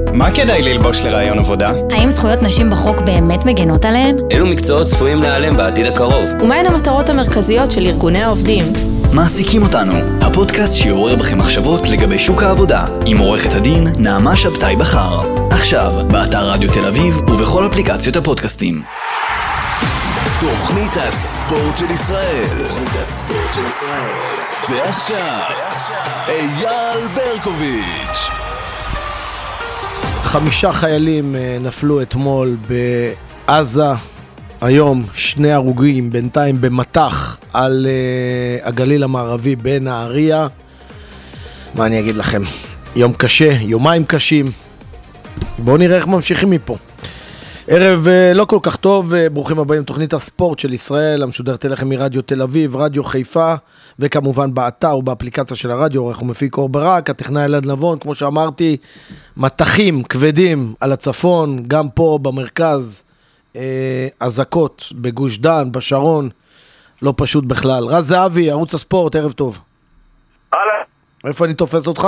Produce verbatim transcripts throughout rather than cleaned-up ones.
מה כדאי ללבוש לרעיון עבודה? האם זכויות נשים בחוק באמת מגנות עליהן? אילו מקצועות צפויים להיעלם בעתיד הקרוב? ומהן המטרות המרכזיות של ארגוני העובדים? מעסיקים אותנו, הפודקאסט שיעורר בכם מחשבות לגבי שוק העבודה, עם עורכת הדין נעמה שבתאי בחר. עכשיו, באתר רדיו תל אביב ובכל אפליקציות הפודקאסטים. תוכנית הספורט של ישראל. תוכנית הספורט של ישראל. ועכשיו, אייל ברקוביץ'. חמישה חיילים נפלו אתמול בעזה, היום שני הרוגים בינתיים במתח על uh, הגליל המערבי בין נהריה. מה אני אגיד לכם? יום קשה, יומיים קשים. בואו נראה איך ממשיכים מפה. ערב uh, לא כל כך טוב, uh, ברוכים הבאים לתוכנית הספורט של ישראל, המשודרת אליכם מרדיו תל אביב, רדיו חיפה, וכמובן באתר ובאפליקציה של הרדיו, עורך ומפיק אור ברק, הטכנאי אלעד נבון, כמו שאמרתי, מתחים כבדים על הצפון, גם פה במרכז, אזעקות uh, בגוש דן, בשרון, לא פשוט בכלל. רז זהבי, ערוץ הספורט, ערב טוב. הלאה. איפה אני תופס אותך?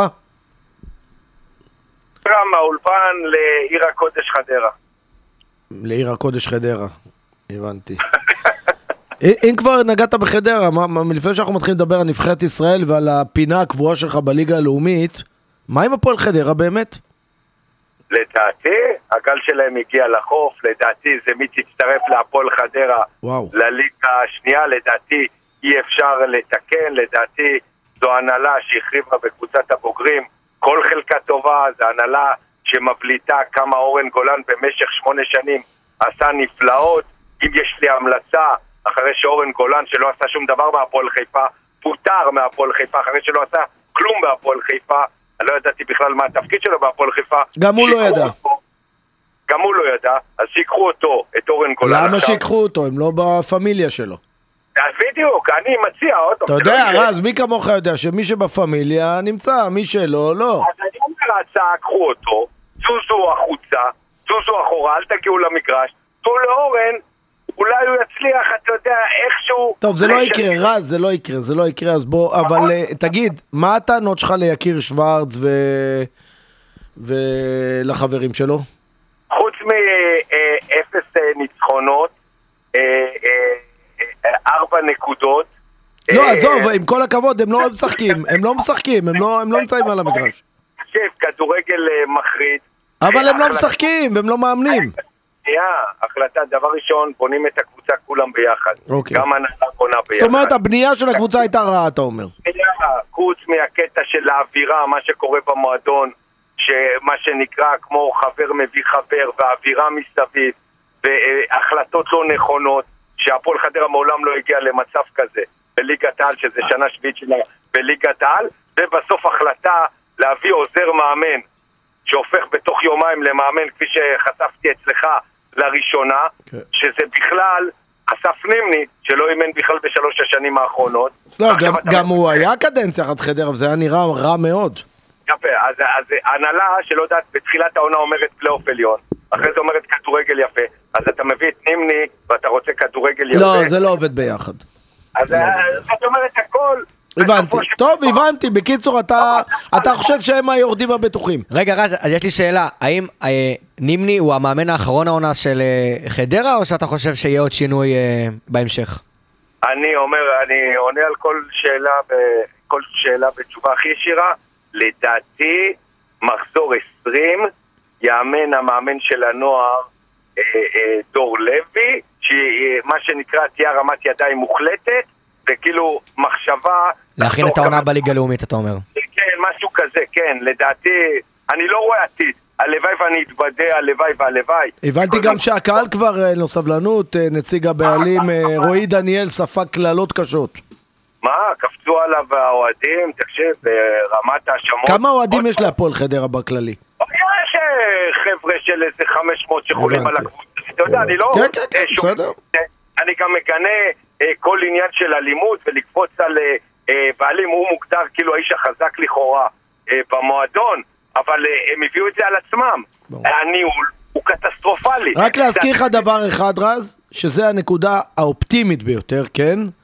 מהאולפן לעיר הקודש חדרה. לעיר הקודש חדרה, הבנתי. אם כבר נגעת בחדרה, לפני שאנחנו מתחילים לדבר על נבחרת ישראל ועל הפינה הקבועה שלך בליגה הלאומית, מה עם הפועל חדרה באמת? לדעתי, הגל שלהם הגיע לחוף, לדעתי זה מי תצטרף להפועל חדרה לליגה השנייה, לדעתי אי אפשר לתקן, לדעתי זו הנהלה שהחריבה בקבוצת הבוגרים, כל חלקה טובה, זו הנהלה שמבליטה כמה אורן גולן במשך שמונה שנים עשה נפלאות. אם יש לי המלצה, אחרי שאורן גולן שלא עשה שום דבר מהפועל חיפה, פוטר מהפועל חיפה, אחרי שלא עשה כלום בהפועל חיפה, אני לא ידעתי בכלל מה התפקיד שלו בהפועל חיפה. גם הוא לא ידע. אותו, גם הוא לא ידע, אז שיקחו אותו, את אורן גולן. למה שיקחו אותו? הם לא בפמיליה שלו. אז בדיוק, אני מציע אותו. אתה יודע, רז, מי כמוך יודע שמי שבפמיליה נמצא, מי שלא, לא. אז אני אומר הצעה, קחו אותו, זוזו החוצה, זוזו אחורה, אל תגיעו למגרש, תו לאורן, אולי הוא יצליח, אתה יודע, איכשהו... טוב, זה לא יקרה, רז, זה לא יקרה, זה לא יקרה, אז בוא, אבל תגיד, מה הטענות שלך ליקיר שוורץ ולחברים שלו? חוץ מאפס ניצחונות, ארבע נקודות. לא, עזוב, עם כל הכבוד, הם לא משחקים, הם לא משחקים, הם לא נמצאים על המגרש. כדורגל מחריד. אבל הם לא משחקים, הם לא מאמנים. החלטה, דבר ראשון, בונים את הקבוצה כולם ביחד. גם הנהלה בונה ביחד. זאת אומרת, הבנייה של הקבוצה הייתה רעה, אתה אומר. חוץ מהקטע של האווירה, מה שקורה במועדון, מה שנקרא כמו חבר מביא חבר, והאווירה מסביב, והחלטות לא נכונות, שהפועל חדרה מעולם לא הגיע למצב כזה, בליגת העל, שזה שנה שביעית שלה בליגת העל, ובסוף החלטה להביא עוזר מאמן, שהופך בתוך יומיים למאמן, כפי שחשפתי אצלך לראשונה, okay. שזה בכלל אסף נימני, שלא אימן בכלל בשלוש השנים האחרונות. לא, גם, גם הוא היה קדנציה אחת חדרה, וזה היה נראה רע מאוד. יפה, אז, אז הנהלה שלא יודעת, בתחילת העונה אומרת פלייאוף עליון, אחרי זה אומרת כדורגל יפה, אז אתה מביא את נימני, ואתה רוצה כדורגל יפה. לא, זה לא עובד ביחד. אז אתה אומרת הכל... הבנתי, טוב, הבנתי, בקיצור, אתה חושב שהם היורדים הבטוחים. רגע, רז, אז יש לי שאלה, האם נימני הוא המאמן האחרון העונה של חדרה, או שאתה חושב שיהיה עוד שינוי בהמשך? אני אומר, אני עונה על כל שאלה, כל שאלה בתשובה הכי ישירה, לדעתי, מחזור עשרים, יאמן המאמן של הנוער, דור לוי, שמה שנקרא תהיה רמת ידיים מוחלטת, וכאילו מחשבה... להכין את העונה בליגה הלאומית, אתה אומר. כן, משהו כזה, כן. לדעתי, אני לא רואה עתיד. הלוואי ואני אתבדה, הלוואי והלוואי. הבנתי גם שהקהל כבר לא סבלנות, נציג הבעלים רועי דניאל ספג כללות קשות. מה? קפצו עליו האוהדים, תקשיב, ברמת האשמות. כמה אוהדים יש להפועל חדרה בכללי? יש חבר'ה של איזה חמש מאות שחולים על הקבוצה. אתה יודע, אני לא... כן, כן, כן, בסדר. אני גם מגנה כל עניין של אלימות ולקפוץ על בעלים, הוא מוגדר כאילו האיש החזק לכאורה במועדון, אבל הם הביאו את זה על עצמם. הניהול הוא קטסטרופלי. רק להזכיר לך דבר אחד, רז, שזה הנקודה האופטימית ביותר, כן?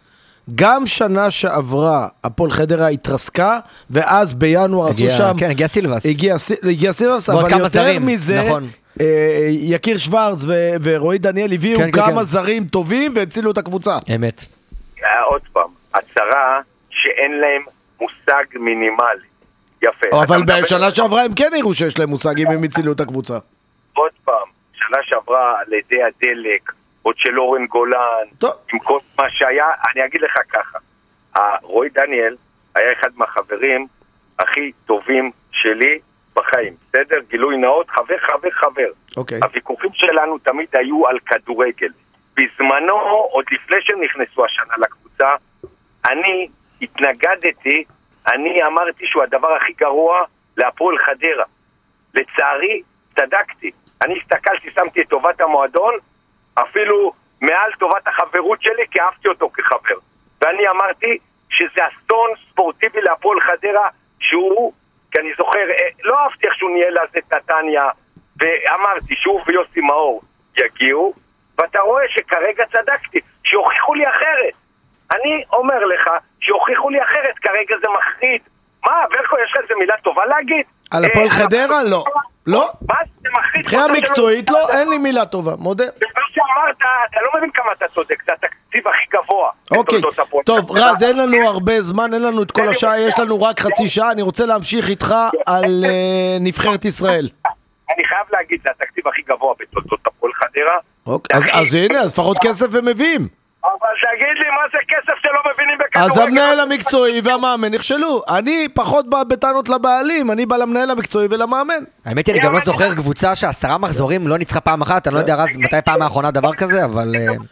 גם שנה שעברה הפועל חדרה התרסקה, ואז בינואר עשו שם... כן, הגיע סילבס. הגיע, הגיע סילבס, אבל יותר זרים, מזה, נכון. אה, יקיר שוורץ ו- ורועי דניאל הביאו כן, כמה כן, זרים כן. טובים והצילו את הקבוצה. אמת. עוד פעם, הצרה שאין להם מושג מינימלי. יפה. אבל בשנה שעברה הם כן הראו שיש להם מושג אם הם הצילו את הקבוצה. עוד פעם, שנה שעברה על ידי הדלק, עוד של אורן גולן, טוב. עם כל מה שהיה, אני אגיד לך ככה, רועי דניאל היה אחד מהחברים הכי טובים שלי בחיים, בסדר? גילוי נאות, חבר, חבר, חבר. אוקיי. הוויכוחים שלנו תמיד היו על כדורגל. בזמנו, עוד לפני שהם נכנסו השנה לקבוצה, אני התנגדתי, אני אמרתי שהוא הדבר הכי גרוע להפועל חדרה. לצערי, צדקתי. אני הסתכלתי, שמתי את טובת המועדון, אפילו מעל טובת החברות שלי, כי אהבתי אותו כחבר. ואני אמרתי שזה אסון ספורטיבי להפועל חדרה, שהוא, כי אני זוכר, לא אהבתי איך שהוא ניהל אז את נתניה, ואמרתי שהוא ויוסי מאור יגיעו, ואתה רואה שכרגע צדקתי, שהוכיחו לי אחרת. אני אומר לך שהוכיחו לי אחרת, כרגע זה מחריד. מה, ברקו, יש לך איזה מילה טובה להגיד? על הפועל חדרה? לא. לא? מה זה מחריד? מבחינה מקצועית לא, אין לי מילה טובה, מודה. במה שאמרת, אתה לא מבין כמה אתה צודק, זה התקציב הכי גבוה. אוקיי, טוב, רז, אין לנו הרבה זמן, אין לנו את כל השעה, יש לנו רק חצי שעה, אני רוצה להמשיך איתך על נבחרת ישראל. אני חייב להגיד, זה התקציב הכי גבוה בתולדות הפועל חדרה. אז הנה, אז לפחות כסף הם מביאים. אבל תגיד לי מה זה כסף שלא מבינים בכדורגל. אז המנהל המקצועי והמאמן נכשלו. אני פחות בא בטענות לבעלים, אני בא למנהל המקצועי ולמאמן. האמת היא, אני גם לא זוכר קבוצה שעשרה מחזורים לא ניצחה פעם אחת, אני לא יודע רז מתי פעם האחרונה דבר כזה, אבל...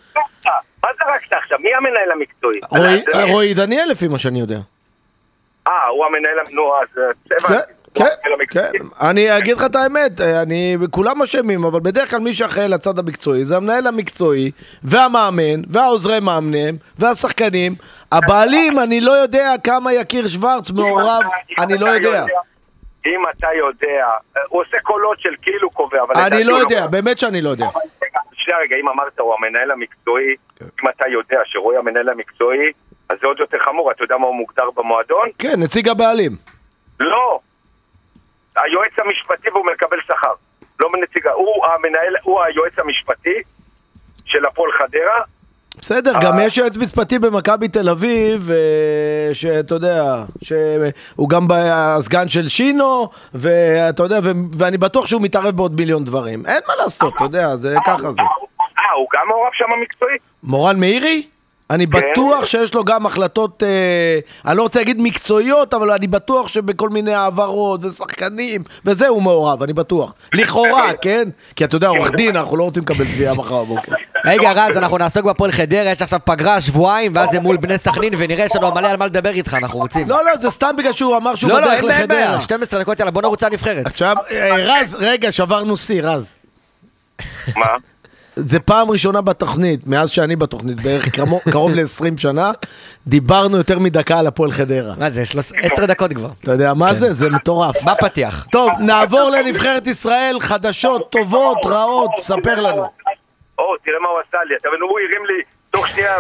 מה זרקת עכשיו? מי המנהל המקצועי? רועי דניאל לפי מה שאני יודע. אה, הוא המנהל המקצועי. כן, כן, אני אגיד לך את האמת, אני, כולם אשמים, אבל בדרך כלל מי שאחראי לצד המקצועי זה המנהל המקצועי והמאמן והעוזרי מאמנים והשחקנים. הבעלים, אני לא יודע כמה יקיר שוורץ מעורב, אני לא יודע. אם אתה יודע, הוא עושה קולות של כאילו קובע, אבל... אני לא יודע, באמת שאני לא יודע. שנייה רגע, אם אמרת הוא המנהל המקצועי, אם אתה יודע שרואי המנהל המקצועי, אז זה עוד יותר חמור, אתה יודע מה הוא מוגדר במועדון? כן, נציג הבעלים. לא. היועץ המשפטי והוא מקבל שכר. לא מנציגה, הוא המנהל, הוא היועץ המשפטי של הפועל חדרה. בסדר, גם יש יועץ משפטי במכבי תל אביב, שאתה יודע, שהוא גם הסגן של שינו, ואתה יודע, ואני בטוח שהוא מתערב בעוד מיליון דברים. אין מה לעשות, אתה יודע, זה ככה זה. אה, הוא גם מעורב שם המקצועי? מורן מאירי? אני בטוח שיש לו גם החלטות, אה, אני לא רוצה להגיד מקצועיות, אבל אני בטוח שבכל מיני העברות ושחקנים, וזה הוא מעורב, אני בטוח. לכאורה, כן? כי אתה יודע, עורך דין, אנחנו לא רוצים לקבל תביעה מחר בבוקר. רגע, רז, אנחנו נעסוק בפועל חדרה, יש עכשיו פגרה שבועיים, ואז זה מול בני סכנין, ונראה שלנו מלא על מה לדבר איתך, אנחנו רוצים. לא, לא, זה סתם בגלל שהוא אמר שהוא לא, בדרך לא, לחדרה. שתים עשרה דקות, יאללה, בוא נרוץ על נבחרת. עכשיו, רז, רגע, שברנו שיא, רז. מה? זה פעם ראשונה בתוכנית, מאז שאני בתוכנית, בערך קרוב ל-עשרים שנה, דיברנו יותר מדקה על הפועל חדרה. מה זה, עשר דקות כבר. אתה יודע מה זה? זה מטורף. מה פתיח? טוב, נעבור לנבחרת ישראל, חדשות, טובות, רעות, ספר לנו. או, תראה מה הוא עשה לי, אתה מבין, הוא הרים לי תוך שנייה,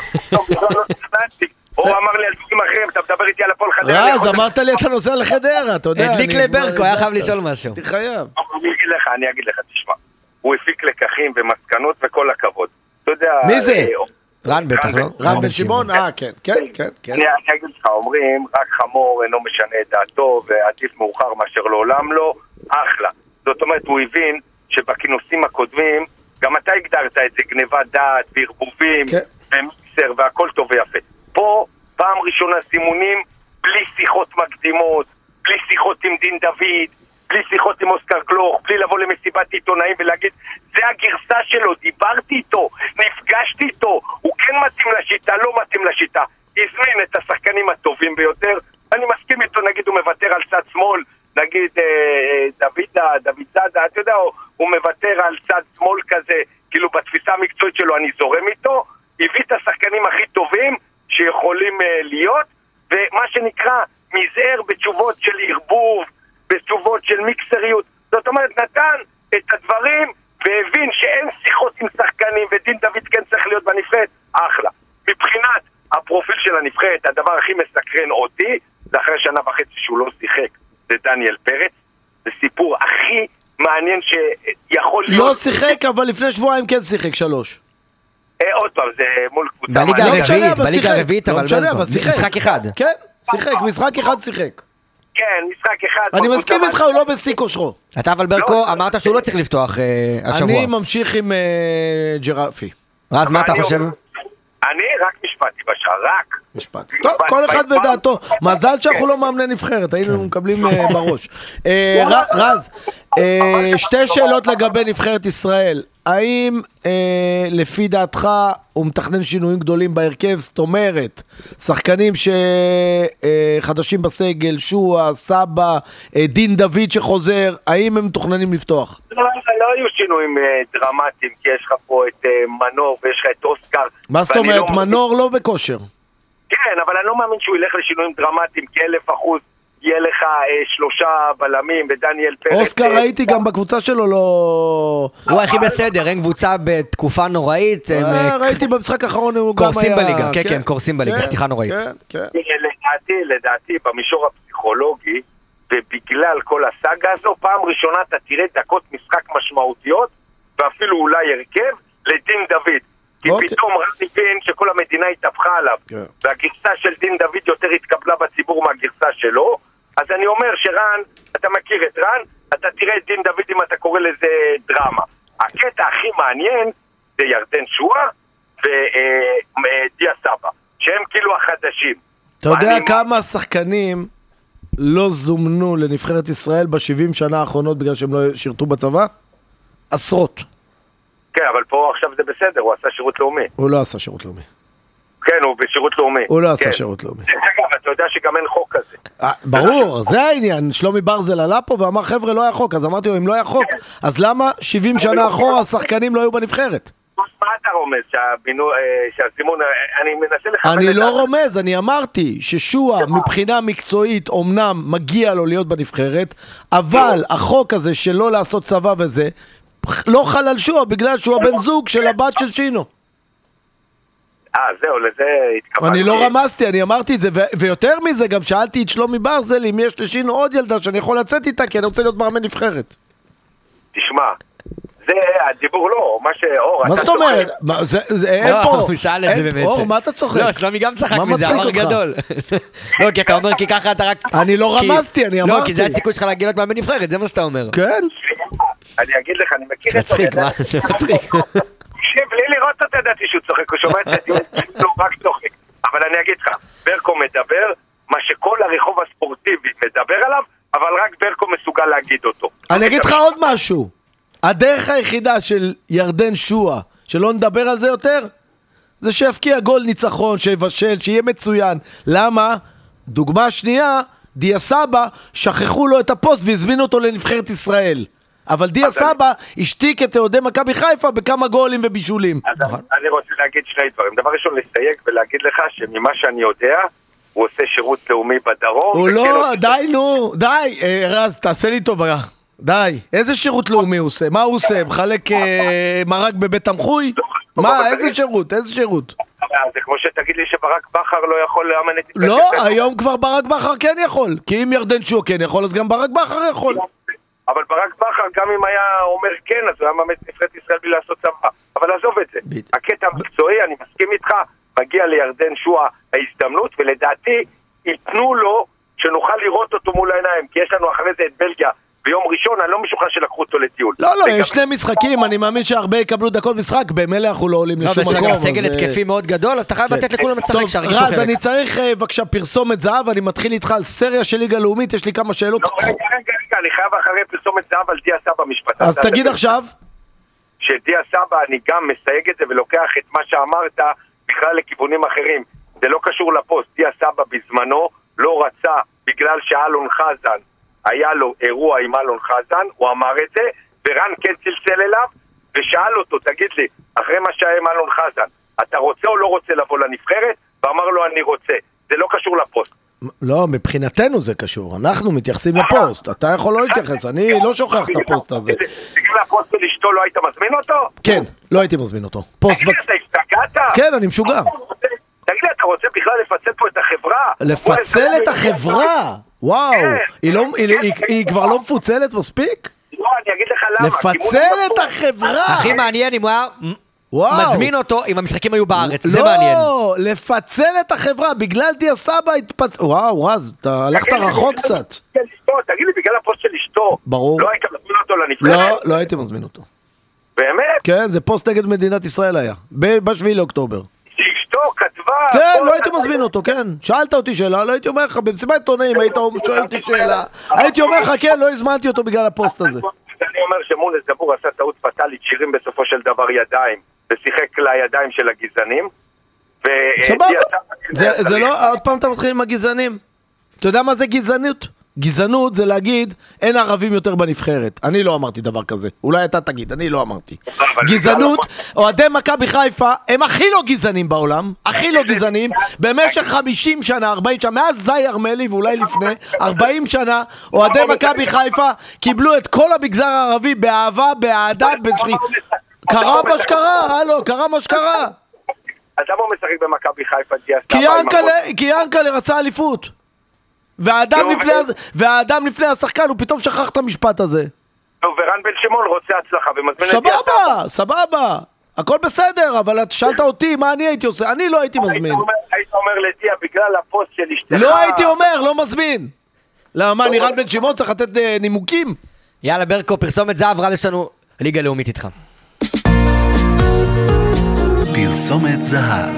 הוא אמר לי על דברים אחרים, אתה מדבר איתי על הפועל חדרה. רז, אמרת לי אתה נוסע לחדרה, אתה יודע. הדליק לברקו, היה חייב לשאול משהו. תחייב. אני אגיד לך, אני אגיד לך, תשמע. הוא הפיק לקחים ומסקנות וכל הכבוד. אתה יודע... מי זה? רן בטח, לא? רן בן שמעון? אה, כן, כן, כן. אני אגיד לך, אומרים, רק חמור אינו משנה את דעתו, ועדיף מאוחר מאשר לעולם לא, אחלה. זאת אומרת, הוא הבין שבכינוסים הקודמים, גם אתה הגדרת את זה, גניבת דעת וערבובים, ומיקסר והכל טוב ויפה. פה, פעם ראשונה סימונים, בלי שיחות מקדימות, בלי שיחות עם דין דוד, בלי שיחות עם אוסקר גלוך, בלי לבוא למסיבת עיתונאים ולהגיד, זה הגרסה שלו, דיברתי איתו, נפגשתי איתו, הוא כן מתאים לשיטה, לא מתאים לשיטה. הזמין את השחקנים הטובים ביותר, אני מסכים איתו, נגיד הוא מוותר על צד שמאל, נגיד אה, דוד, דוד זאדה, אתה יודע, הוא, הוא מוותר על צד שמאל כזה, כאילו בתפיסה המקצועית שלו אני זורם איתו, הביא את השחקנים הכי טובים שיכולים אה, להיות, ומה שנקרא מזער בתשובות של ערבוב, בתשובות של מיקסריות, זאת אומרת נתן את הדברים והבין שאין שיחות עם שחקנים ודין דוד כן צריך להיות בנפרד, אחלה. מבחינת הפרופיל של של הנבחרת, הדבר הכי מסקרן אותי, זה אחרי שנה וחצי שהוא לא שיחק, זה דניאל פרץ. זה סיפור הכי מעניין שיכול להיות... לא שיחק, אבל לפני שבועיים כן שיחק שלוש. עוד פעם, זה מול קבוצה... בליגה הרביעית, בליגה הרביעית, אבל משחק אחד. כן, שיחק, משחק אחד שיחק. כן, משחק אחד. אני מסכים איתך, הוא לא בשיא כושרו. אתה אבל ברקו, אמרת שהוא לא צריך לפתוח השבוע. אני ממשיך עם ג'רפי. רז, מה אתה חושב? אני רק משפטי בשעה, רק. משפט. טוב, כל אחד ודעתו. מזל שאנחנו לא מאמני נבחרת, היינו מקבלים בראש. רז, שתי שאלות לגבי נבחרת ישראל. האם לפי דעתך הוא מתכנן שינויים גדולים בהרכב? זאת אומרת, שחקנים שחדשים בסגל, שואה, סבא, דין דוד שחוזר, האם הם מתוכננים לפתוח? לא, לא היו שינויים דרמטיים, כי יש לך פה את מנור ויש לך את אוסקר. מה זאת אומרת? מנור לא בכושר. כן, אבל אני לא מאמין שהוא ילך לשינויים דרמטיים, כי אלף אחוז יהיה לך שלושה בלמים ודניאל פרץ. אוסקר ראיתי גם בקבוצה שלו לא... הוא הכי בסדר, אין קבוצה בתקופה נוראית. ראיתי במשחק האחרון הוא גם היה... קורסים בליגה, כן, כן, קורסים בליגה, פתיחה נוראית. לדעתי, לדעתי, במישור הפסיכולוגי, ובגלל כל הסאגה הזו, פעם ראשונה אתה תראה דקות משחק משמעותיות, ואפילו אולי הרכב, לדין דוד. כי פתאום רק הבין שכל המדינה התהפכה עליו, והגרסה של דין דוד יותר התקבלה בציבור מהגרסה שלו, אז אני אומר שרן, אתה מכיר את רן, אתה תראה את דין דוד אם אתה קורא לזה דרמה. הקטע הכי מעניין זה ירדן שואה ודיה סבא, שהם כאילו החדשים. אתה יודע כמה שחקנים לא זומנו לנבחרת ישראל ב-שבעים שנה האחרונות בגלל שהם לא שירתו בצבא? עשרות. כן, אבל פה עכשיו זה בסדר, הוא עשה שירות לאומי. הוא לא עשה שירות לאומי. כן, הוא בשירות לאומי. הוא לא עשה שירות לאומי. אגב, אתה יודע שגם אין חוק כזה. ברור, זה העניין. שלומי ברזל עלה פה ואמר, חבר'ה, לא היה חוק. אז אמרתי לו, אם לא היה חוק, אז למה שבעים שנה אחורה השחקנים לא היו בנבחרת? מה אתה רומז? שהזימון, אני מנסה לכוון... אני לא רומז, אני אמרתי ששואה מבחינה מקצועית אומנם מגיע לו להיות בנבחרת, אבל החוק הזה שלא לעשות צבא וזה, לא חל על שואה בגלל שהוא הבן זוג של הבת של שינו. אה, זהו, לזה התכוונתי. אני לא רמזתי, אני אמרתי את זה, ויותר מזה גם שאלתי את שלומי ברזל אם יש לשינו עוד ילדה שאני יכול לצאת איתה, כי אני רוצה להיות מאמן נבחרת. תשמע, זה הדיבור לא, מה שאור... מה זאת אומרת? אין פה. הוא שאל את זה באמת. אור, מה אתה צוחק? לא, שלומי גם צחק מזה, אמר גדול. לא, כי אתה אומר כי ככה אתה רק... אני לא רמזתי, אני אמרתי. לא, כי זה הסיכוי שלך להגיע להיות מאמן נבחרת, זה מה שאתה אומר. כן. אני אגיד לך, אני מכיר את... מצחיק, מה? זה מצחיק. תקשיב, בלי לראות אותה ידעתי שהוא צוחק, הוא שומע את זה, הוא רק צוחק. אבל אני אגיד לך, ברקו מדבר מה שכל הרחוב הספורטיבי מדבר עליו, אבל רק ברקו מסוגל להגיד אותו. אני אגיד לך עוד משהו. הדרך היחידה של ירדן שואה, שלא נדבר על זה יותר, זה שיפקיע גול ניצחון, שיבשל, שיהיה מצוין. למה? דוגמה שנייה, דיה סבא, שכחו לו את הפוסט והזמינו אותו לנבחרת ישראל. אבל דיה סבא השתיק את אוהדי מכבי חיפה בכמה גולים ובישולים. אני רוצה להגיד שני דברים. דבר ראשון, לסייג ולהגיד לך שממה שאני יודע, הוא עושה שירות לאומי בדרום. הוא לא, די נו, די. רז, תעשה לי טובה. די. איזה שירות לאומי הוא עושה? מה הוא עושה? מחלק מרק בבית תמחוי? מה? איזה שירות? איזה שירות? זה כמו שתגיד לי שברק בכר לא יכול לאמן את... לא, היום כבר ברק בכר כן יכול. כי אם ירדן שואה כן יכול, אז גם ברק בכר יכול. אבל ברק בכר, גם אם היה אומר כן, אז הוא היה מאמן נבחרת ישראל בלי לעשות צבא. אבל עזוב את זה. הקטע המקצועי, אני מסכים איתך, מגיע לירדן שואה ההזדמנות, ולדעתי ייתנו לו שנוכל לראות אותו מול העיניים, כי יש לנו אחרי זה את בלגיה ביום ראשון, אני לא משוכנע שלקחו אותו לטיול. לא, לא, יש שני משחקים, אני מאמין שהרבה יקבלו דקות משחק, במילא אנחנו לא עולים לשום מקום. לא, ויש סגל התקפי מאוד גדול, אז אתה חייב לתת לכולם לשחק שהרגישו חלק. רז, אני צריך בבקשה פרסומת זהב, אני מתחיל איתך על סריה של ליגה לאומית, יש לי כמה שאלות. לא, רגע, רגע, רגע, אני חייב אחרי פרסומת זהב על דיה סבא משפט. אז תגיד עכשיו. שדיה סבא, אני גם מסייג את זה ולוקח את מה שאמרת בכלל לכיוונים אחרים. זה לא קשור לפוסט. דיה סבא בזמנו לא רצה, בגלל שאלון חזן היה לו אירוע עם אלון חזן, הוא אמר את זה, ורן כן צלצל אליו, ושאל אותו, תגיד לי, אחרי מה שהיה עם אלון חזן, אתה רוצה או לא רוצה לבוא לנבחרת? ואמר לו, אני רוצה. זה לא קשור לפוסט. לא, מבחינתנו זה קשור. אנחנו מתייחסים לפוסט. אתה יכול לא להתייחס, אני לא שוכח את הפוסט הזה. בגלל הפוסט של אשתו לא היית מזמין אותו? כן, לא הייתי מזמין אותו. פוסט... תגיד, אתה השתגעת? כן, אני משוגע. תגיד לי, אתה אתה רוצה בכלל לפצל פה את החברה? לפצל את החברה? וואו, היא כבר לא מפוצלת מספיק? לא, אני אגיד לך למה. לפצל את החברה! הכי מעניין אם הוא היה מזמין אותו, אם המשחקים היו בארץ, זה מעניין. לא, לפצל את החברה, בגלל דיה סבא התפצל... וואו, רז, אתה הלכת רחוק קצת. תגיד לי, בגלל הפוסט של אשתו, ברור. לא היית מזמין אותו לנבחרת? לא, לא הייתי מזמין אותו. באמת? כן, זה פוסט נגד מדינת ישראל היה, בשביעי לאוקטובר. שאשתו כתבה... כן, לא הייתי מזמין אותו, כן. שאלת אותי שאלה, לא הייתי אומר לך, במסיבת עיתונאים היית שואל אותי שאלה. הייתי אומר לך, כן, לא הזמנתי אותו בגלל הפוסט הזה. אני אומר שמונס דבור עשה טעות פטאלית, שירים בסופו של דבר ידיים, ושיחק לידיים של הגזענים. סבבה, זה לא, עוד פעם אתה מתחיל עם הגזענים. אתה יודע מה זה גזענות? גזענות זה להגיד, אין ערבים יותר בנבחרת. אני לא אמרתי דבר כזה. אולי אתה תגיד, אני לא אמרתי. גזענות, אוהדי מכבי חיפה, הם הכי לא גזענים בעולם, הכי לא גזענים, במשך חמישים שנה, ארבעים שנה, מאז זי ארמלי ואולי לפני, ארבעים שנה, אוהדי מכבי חיפה קיבלו את כל המגזר הערבי באהבה, באהדה, בשרי... קרה מה שקרה, הלו, קרה מה שקרה. אז למה הוא משחק במכבי חיפה? כי ינקלה רצה אליפות. והאדם לפני, והאדם לפני השחקן, הוא פתאום שכח את המשפט הזה. ורן בן שמעון רוצה הצלחה ומזמין את דיה סבבה, סבבה. הכל בסדר, אבל את שאלת אותי מה אני הייתי עושה. אני לא הייתי מזמין. היית אומר לדיה בגלל הפוסט של אשתך. לא הייתי אומר, לא מזמין. למה, אני רן בן שמעון צריך לתת נימוקים? יאללה ברקו, פרסומת זהב, רז יש לנו ליגה לאומית איתך. פרסומת זהב.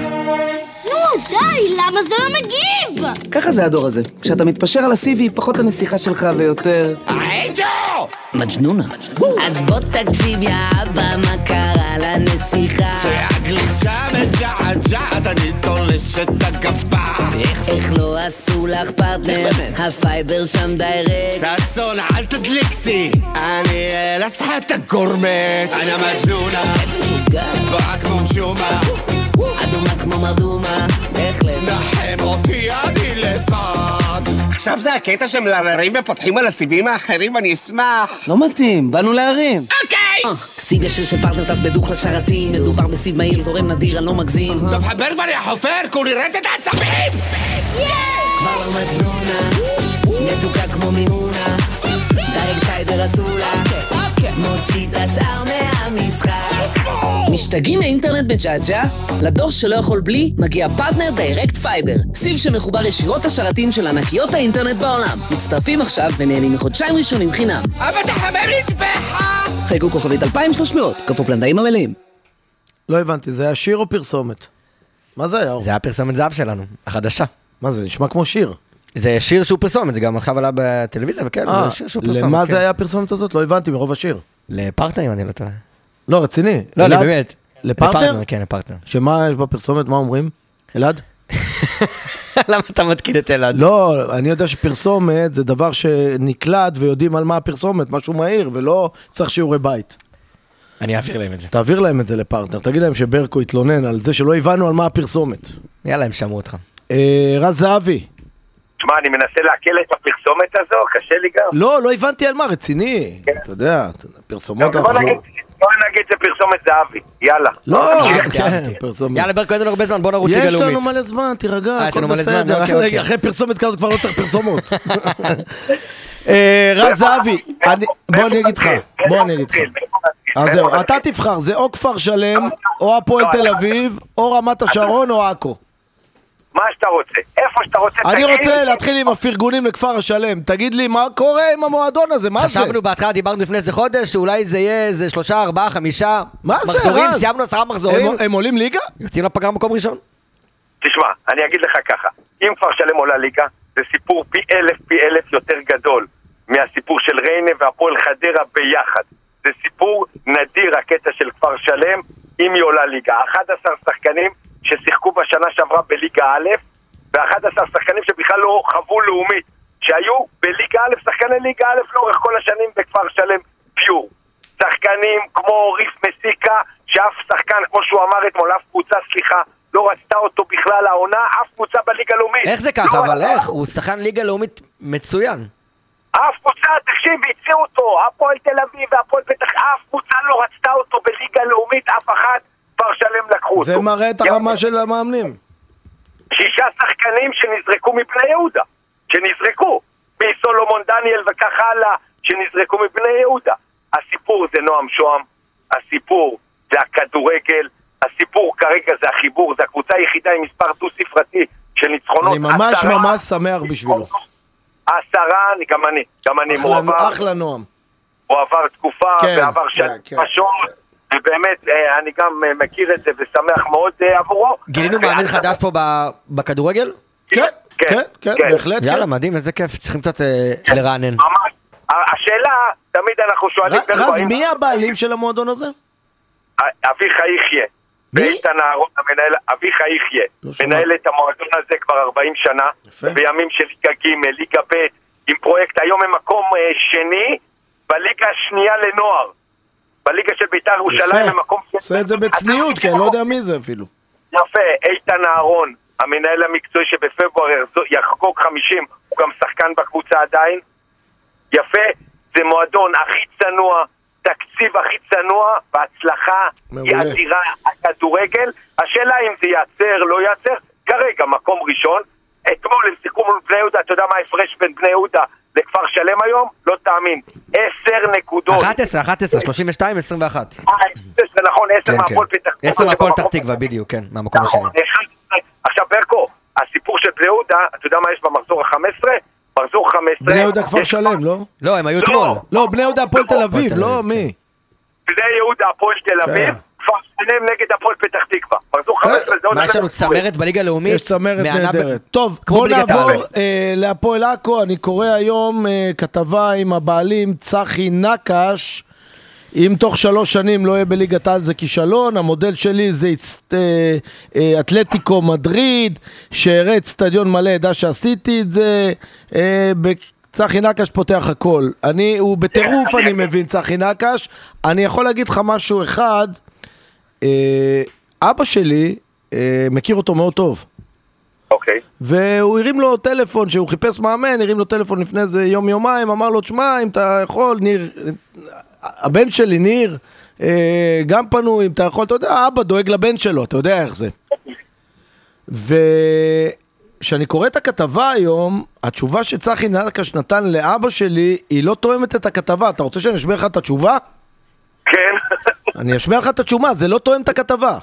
די, למה זה לא מגיב? ככה זה הדור הזה. כשאתה מתפשר על ה-סי וי, פחות הנסיכה שלך ויותר... היי ג'ו! מג'נונה. אז בוא תקשיב יא אבא, מה קרה לנסיכה? זה הגלישה מג'עג'עת, אני תולש את הגפה. איך לא עשו לך פרטנר? הפייבר שם דיירקט. ססון, אל תדליקתי. אני אלסחת הגורמט. אני מג'נונה. איזה משוגע. באה כמו משומה. אדומה כמו מרדומה, בהחלט. נחם אותי, אני לבד. עכשיו זה הקטע שהם להרים ופותחים על הסיבים האחרים, אני אשמח. לא מתאים, באנו להרים. אוקיי! סיב ישיר של פרטנר טס בדוך לשרתים, מדובר בסיב מהיר זורם נדיר, אני לא מגזים. טוב חבר כבר יא חופר, כולי רט את העצבים! כבר לא מג'נונה, מתוקה כמו מימונה, דיירקט טייבר אסולה, מוציא את השאר מהמשחק. משתגעים מאינטרנט בג'אג'ה? לדור שלא יכול בלי, מגיע פרטנר דיירקט פייבר. סיב שמחובר ישירות לשרתים של ענקיות האינטרנט בעולם. מצטרפים עכשיו ונהנים מחודשיים ראשונים חינם. אבל תחבר לי תבחה! חייגו כוכבית אלפיים ושלוש מאות, כפו פלנדאים המלאים. לא הבנתי, זה היה שיר או פרסומת? מה זה היה? זה היה פרסומת זהב שלנו, החדשה. מה זה, נשמע כמו שיר. זה שיר שהוא פרסומת, זה גם עכשיו עלה בטלוויזיה וכאלה, זה שיר שהוא פרסומת. למה זה היה הפרסומת הזאת? לא הבנתי מרוב השיר. לפרטנר, אני לא טועה. לא, רציני. לא, לא, באמת. לפרטנר? כן, לפרטנר. שמה יש בפרסומת, מה אומרים? אלעד? למה אתה מתקיד את אלעד? לא, אני יודע שפרסומת זה דבר שנקלט ויודעים על מה הפרסומת, משהו מהיר, ולא צריך שיעורי בית. אני אעביר להם את זה. תעביר להם את זה לפרטנר, תגיד להם שברקו התלונן על זה שלא הבנו על מה הפרסומת. יאללה, הם שמעו אותך. רז זהבי. תשמע, אני מנסה להקל את הפרסומת הזו, קשה לי גם. לא, לא הבנתי על מה, רציני. אתה יודע, פרסומות... בוא נגיד זה פרסומת זהבי, יאללה. לא, פרסומת. יאללה, ברקו, אין לנו הרבה זמן, בוא נרוץ ליגה לאומית. יש לנו מלא זמן, תירגע, הכל בסדר. אחרי פרסומת כזאת כבר לא צריך פרסומות. רז זהבי, בוא אני אגיד לך, בוא אני אגיד לך. אז זהו, אתה תבחר, זה או כפר שלם, או הפועל תל אביב, או רמת השרון, או עכו. מה שאתה רוצה, איפה שאתה רוצה. אני רוצה להתחיל עם הפרגונים לכפר השלם. תגיד לי, מה קורה עם המועדון הזה? מה זה? חשבנו בהתחלה, דיברנו לפני איזה חודש, שאולי זה יהיה איזה שלושה, ארבעה, חמישה מחזורים, סיימנו עשרה מחזורים. הם עולים ליגה? יוצאים לפגרה מקום ראשון. תשמע, אני אגיד לך ככה, אם כפר שלם עולה ליגה, זה סיפור פי אלף, פי אלף יותר גדול מהסיפור של ריינה והפועל חדרה ביחד. זה סיפור נדיר, הקטע של כפר שלם, אם היא עולה ליגה. אחד עשר שחקנים ששיחקו בשנה שעברה בליגה א', ו-אחד עשר שחקנים שבכלל לא חוו לאומית, שהיו בליגה א', שחקני ליגה א' לאורך כל השנים בכפר שלם פיור. שחקנים כמו ריף מסיקה, שאף שחקן, כמו שהוא אמר אתמול, אף קבוצה, סליחה, לא רצתה אותו בכלל העונה, אף קבוצה בליגה לאומית. איך זה ככה? אבל איך? הוא שחקן ליגה לאומית מצוין. אף קבוצה, תקשיב, הציעו אותו, הפועל תל אביב והפועל פתח, אף קבוצה לא רצתה אותו בליגה לאומית, אף אחת כבר שלם לקחו אותו. זה מראה את הרמה של המאמנים. שישה שחקנים שנזרקו מבני יהודה, שנזרקו, מסולומון דניאל וכך הלאה, שנזרקו מבני יהודה. הסיפור זה נועם שוהם, הסיפור זה הכדורגל, הסיפור כרגע זה החיבור, זה הקבוצה היחידה עם מספר דו-ספרתי של ניצחונות. אני ממש עשרה, ממש שמח בשבילו. עשרה, גם אני, גם אני. אחלה, עבר, אחלה נועם. הוא עבר תקופה, כן, ועבר שנים כן, פשוט, כן. ובאמת, אני גם מכיר את זה ושמח מאוד עבורו. גילינו מאמן חדש פה בכדורגל? כן, כן, כן, בהחלט. יאללה, מדהים, איזה כיף, צריכים קצת לרענן. ממש. השאלה, תמיד אנחנו שואלים... רז, מי הבעלים של המועדון הזה? אביחי יחיה. מי? ואיתן אהרון, המנהל, אביחי יחיה. מנהל את המועדון הזה כבר ארבעים שנה. בימים של ליגה ג', ליגה ב', עם פרויקט, היום הם מקום שני, בליגה השנייה לנוער. בליגה של בית"ר ירושלים הם מקום... עושה את זה בצניעות, כי אני לא יודע מי זה אפילו. יפה, איתן אהרון, המנהל המקצועי שבפברואר יחגוג חמישים, הוא גם שחקן בקבוצה עדיין. יפה, זה מועדון הכי צנוע, תקציב הכי צנוע, בהצלחה היא אדירה הכדורגל. השאלה אם זה ייעצר, לא ייעצר, כרגע מקום ראשון. אתמול הם סיכמו מול בני יהודה, אתה יודע מה ההפרש בין בני יהודה לכפר שלם היום? לא תאמין, עשר נקודות. אחת עשרה, אחת עשרה, שלושים ושתיים, עשרים ואחת. זה נכון, עשר מהפועל פתח תקווה. עשר מהפועל פתח תקווה, בדיוק, כן, מהמקום השני. עכשיו ברקו, הסיפור של בני יהודה, אתה יודע מה יש במחזור ה-חמש עשרה? מחזור חמש עשרה. בני יהודה כפר שלם, לא? לא, הם היו אתמול. לא, בני יהודה הפועל תל אביב, לא, מי? בני יהודה הפועל תל אביב, כפר שלם נגד הפועל פתח תקווה. מחזור חמש עשרה, זה עוד... מה יש לנו, צמרת בליגה הלאומית? יש צמרת נהדרת. טוב, בוא נעבור להפועל עכו. אני קורא היום כתבה עם הבעלים צחי נקש, אם תוך שלוש שנים לא יהיה בליגת העל זה כישלון. המודל שלי זה אתלטיקו מדריד, שהראה אצטדיון מלא, ידע שעשיתי את זה. צחי נקש פותח הכל. אני, הוא בטירוף, אני מבין, צחי נקש. אני יכול להגיד לך משהו אחד, אבא שלי מכיר אותו מאוד טוב. אוקיי. והוא הרים לו טלפון, שהוא חיפש מאמן, הרים לו טלפון לפני זה יום יומיים, אמר לו, תשמע, אם אתה יכול, ניר, הבן שלי, ניר, גם פנו, אם אתה יכול, אתה יודע, אבא דואג לבן שלו, אתה יודע איך זה. וכשאני קורא את הכתבה היום, התשובה שצחי נקש נתן לאבא שלי, היא לא תואמת את הכתבה. אתה רוצה שאני אשמיע לך את התשובה? כן. אני אשמיע לך את התשובה, זה לא תואם את הכתבה.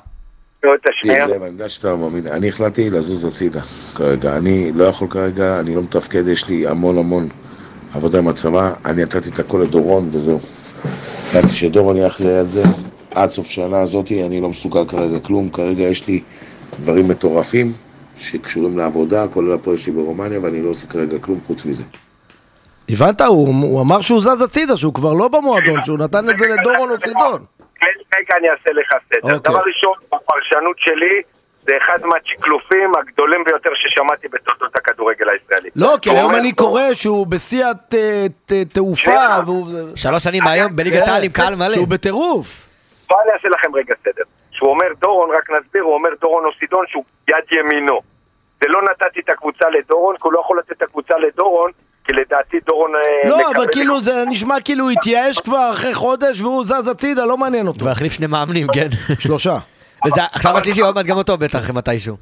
אני החלטתי לזוז הצידה כרגע, אני לא יכול כרגע, אני לא מתפקד, יש לי המון המון עבודה עם הצבא, אני נתתי את הכל לדורון וזהו. נתתי שדורון יהיה אחראי על זה, עד סוף שנה הזאת אני לא מסוגל כרגע כלום, כרגע יש לי דברים מטורפים שקשורים לעבודה, כולל הפועל שלי ברומניה, ואני לא עושה כרגע כלום חוץ מזה. הבנת? הוא, הוא אמר שהוא זז הצידה, שהוא כבר לא במועדון, שהוא נתן את זה לדורון או סידון. רגע אני אעשה לך סדר. דבר ראשון, בפרשנות שלי, זה אחד מהצ'יקלופים הגדולים ביותר ששמעתי בתולדות הכדורגל הישראלי. לא, כי היום אני קורא שהוא בשיא התעופה. שלוש שנים מהיום בליגת העל עם קהל מלא. שהוא בטירוף. בוא אני אעשה לכם רגע סדר. שהוא אומר דורון, רק נסביר, הוא אומר דורון או סידון שהוא יד ימינו. זה לא נתתי את הקבוצה לדורון, כי הוא לא יכול לתת את הקבוצה לדורון, כי לדעתי דורון... לא, אבל כאילו זה נשמע כאילו הוא התייאש כבר אחרי חודש והוא זז הצידה, לא מעניין אותו. והחליף שני מאמנים, כן. שלושה. עכשיו השלישי עוד מעט גם אותו בטח מתישהו.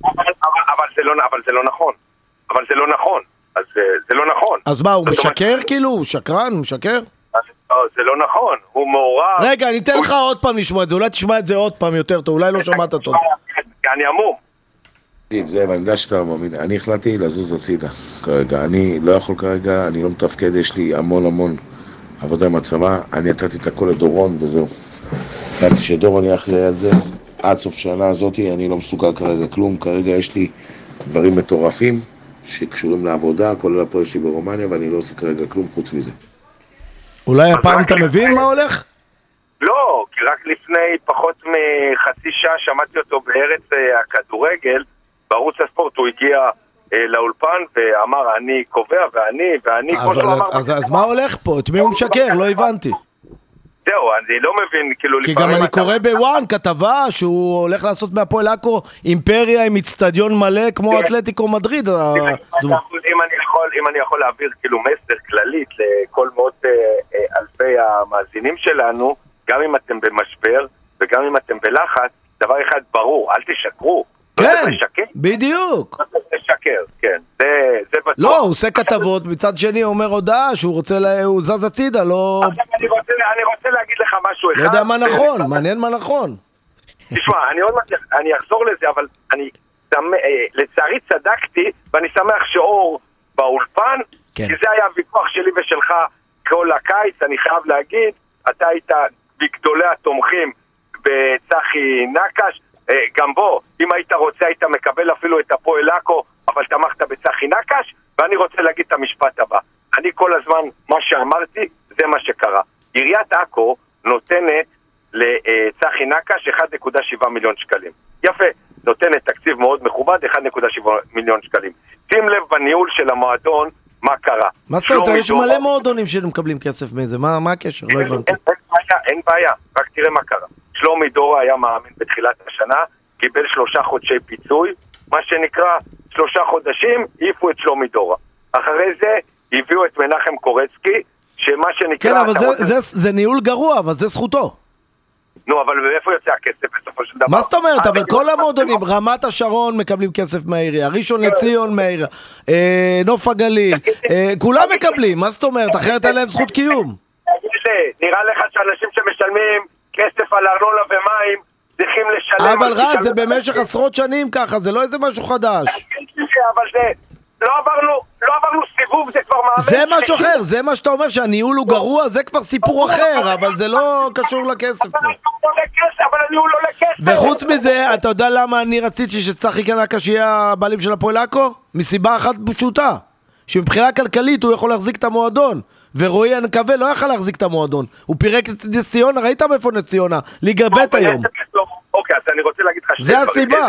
אבל זה לא נכון. אבל זה לא נכון. אז זה לא נכון. אז מה, הוא משקר כאילו? הוא שקרן? הוא משקר? זה לא נכון. הוא מעורב... רגע, אני אתן לך עוד פעם לשמוע את זה. אולי תשמע את זה עוד פעם יותר טוב. אולי לא שמעת טוב. אני אמור. זה, ואני יודע שאתה מאמין, אני החלטתי לזוז הצידה כרגע, אני לא יכול כרגע, אני לא מתפקד, יש לי המון המון עבודה עם הצבא, אני נתתי את הכל לדורון וזהו. נתתי שדורון יהיה אחראי על זה, עד סוף שנה הזאת אני לא מסוגל כרגע כלום, כרגע יש לי דברים מטורפים שקשורים לעבודה, כולל הפועל שלי ברומניה, ואני לא עושה כרגע כלום חוץ מזה. אולי הפעם אתה מבין מה הולך? לא, כי רק לפני פחות מחצי שעה שמעתי אותו בארץ הכדורגל, בערוץ הספורט הוא הגיע אה, לאולפן ואמר אני קובע ואני ואני אבל, אמר, אז, אז מה הולך פה? את מי הוא משקר? לא הבנתי. זהו, אני לא מבין כאילו... כי גם אני קורא בוואן כתבה שהוא הולך לעשות מהפועל עכו אימפריה עם אצטדיון מלא כמו אתלטיקו מדריד. אם אני יכול, אם אני יכול להעביר כאילו מסר כללית לכל מאות אלפי המאזינים שלנו, גם אם אתם במשבר וגם אם אתם בלחץ, דבר אחד ברור, אל תשקרו. כן, בדיוק. מבקר, כן. זה, זה בטוח. לא, הוא עושה כתבות, מצד שני הוא אומר הודעה שהוא רוצה, לה... הוא זז הצידה, לא... עכשיו אני רוצה, אני רוצה להגיד לך משהו אחד. לא יודע מה נכון, מעניין מה נכון. תשמע, אני עוד מעט, אני אחזור לזה, אבל אני, לצערי צדקתי, ואני שמח שאור באולפן, כן. כי זה היה הוויכוח שלי ושלך כל הקיץ, אני חייב להגיד, אתה היית בגדולי התומכים בצחי נקש, גם בו, אם היית רוצה, היית מקבל אפילו את הפועל עכו, אבל תמכת בצחי נקש, ואני רוצה להגיד את המשפט הבא. אני כל הזמן, מה שאמרתי, זה מה שקרה. עיריית עכו נותנת לצחי נקש אחד נקודה שבע מיליון שקלים. יפה, נותנת תקציב מאוד מכובד, אחד נקודה שבע מיליון שקלים. שים לב בניהול של המועדון, מה קרה. מה זאת אומרת, יש מלא מועדונים שמקבלים כסף מזה, מה, מה הקשר? לא הבנתי. אין, אין בעיה, אין בעיה, רק תראה מה קרה. שלומי דורה היה מאמין בתחילת השנה, קיבל שלושה חודשי פיצוי, מה שנקרא שלושה חודשים, העיפו את שלומי דורה. אחרי זה הביאו את מנחם קורצקי, שמה שנקרא... כן, אבל זה, רוצה... זה, זה ניהול גרוע, אבל זה זכותו. נו, אבל מאיפה יוצא הכסף בסופו של דבר? מה זאת אומרת? אבל כל המועדונים, רמת השרון מקבלים כסף מהעירייה, ראשון לציון מהעירייה, נוף הגליל, כולם מקבלים, מה זאת אומרת? אחרת אין להם זכות קיום. נראה לך שאנשים שמשלמים כסף על ארנונה ומים צריכים לשלם... אבל רז, זה במשך עשרות שנים ככה, זה לא איזה משהו חדש. אבל זה... לא עברנו, לא עברנו סיבוב, זה כבר מאמן... זה משהו אחר, זה מה שאתה אומר שהניהול הוא גרוע, זה כבר סיפור אחר, אבל זה לא קשור לכסף פה. אבל הניהול לא לכסף. וחוץ מזה, אתה יודע למה אני רציתי שצחי נקש יהיה הבעלים של הפועל עכו? מסיבה אחת פשוטה, שמבחינה כלכלית הוא יכול להחזיק את המועדון, ורועי הנקווה לא יכול להחזיק את המועדון. הוא פירק את נס ציונה, ראית מאיפה נס ציונה? ליגה ב' היום. אוקיי, אז אני רוצה להגיד לך... זה הסיבה.